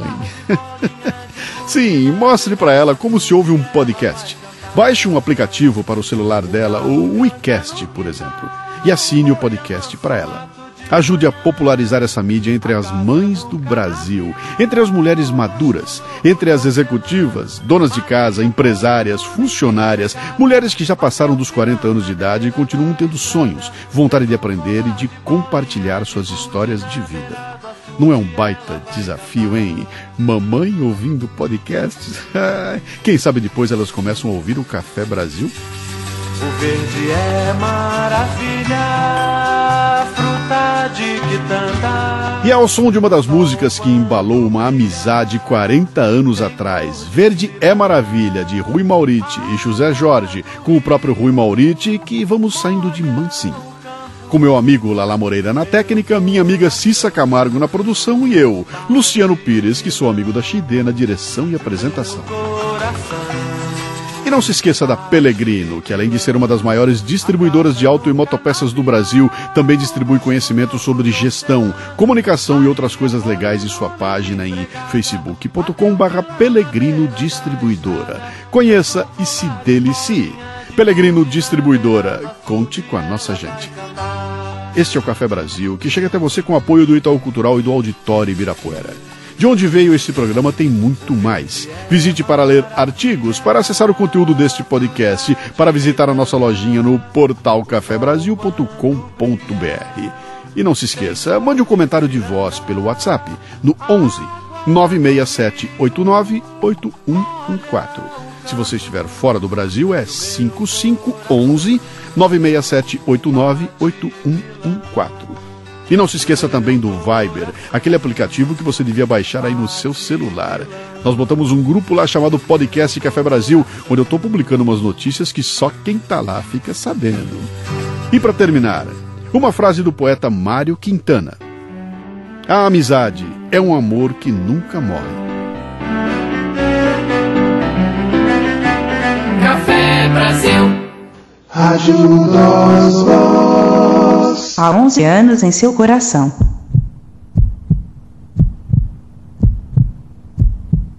Sim, mostre para ela como se ouve um podcast. Baixe um aplicativo para o celular dela, o WeCast, por exemplo, e assine o podcast para ela. Ajude a popularizar essa mídia entre as mães do Brasil, entre as mulheres maduras, entre as executivas, donas de casa, empresárias, funcionárias, mulheres que já passaram dos quarenta anos de idade e continuam tendo sonhos, vontade de aprender e de compartilhar suas histórias de vida. Não é um baita desafio, hein? Mamãe ouvindo podcasts? Quem sabe depois elas começam a ouvir o Café Brasil? O verde é maravilha, fruta de quitanda. E é ao som de uma das músicas que embalou uma amizade quarenta anos atrás, Verde é Maravilha, de Rui Mauriti e José Jorge, com o próprio Rui Mauriti, que vamos saindo de mansinho. Com meu amigo Lala Moreira na técnica, minha amiga Cissa Camargo na produção e eu, Luciano Pires, que sou amigo da Xidê na direção e apresentação. E não se esqueça da Pelegrino, que além de ser uma das maiores distribuidoras de auto e motopeças do Brasil, também distribui conhecimento sobre gestão, comunicação e outras coisas legais em sua página em facebook ponto com barra Pelegrino Distribuidora. Conheça e se delicie. Pelegrino Distribuidora, conte com a nossa gente. Este é o Café Brasil, que chega até você com o apoio do Itaú Cultural e do Auditório Ibirapuera. De onde veio esse programa tem muito mais. Visite para ler artigos, para acessar o conteúdo deste podcast, para visitar a nossa lojinha no portal café brasil ponto com ponto b r. E não se esqueça, mande um comentário de voz pelo WhatsApp no onze nove seis sete oito nove oito um um quatro. Se você estiver fora do Brasil, é cinco cinco um um nove seis sete oito nove oito um um quatro. E não se esqueça também do Viber, aquele aplicativo que você devia baixar aí no seu celular. Nós botamos um grupo lá chamado Podcast Café Brasil, onde eu estou publicando umas notícias que só quem tá lá fica sabendo. E para terminar, uma frase do poeta Mário Quintana. A amizade é um amor que nunca morre. Café Brasil. Rádio Nós Voz. Há onze anos em seu coração.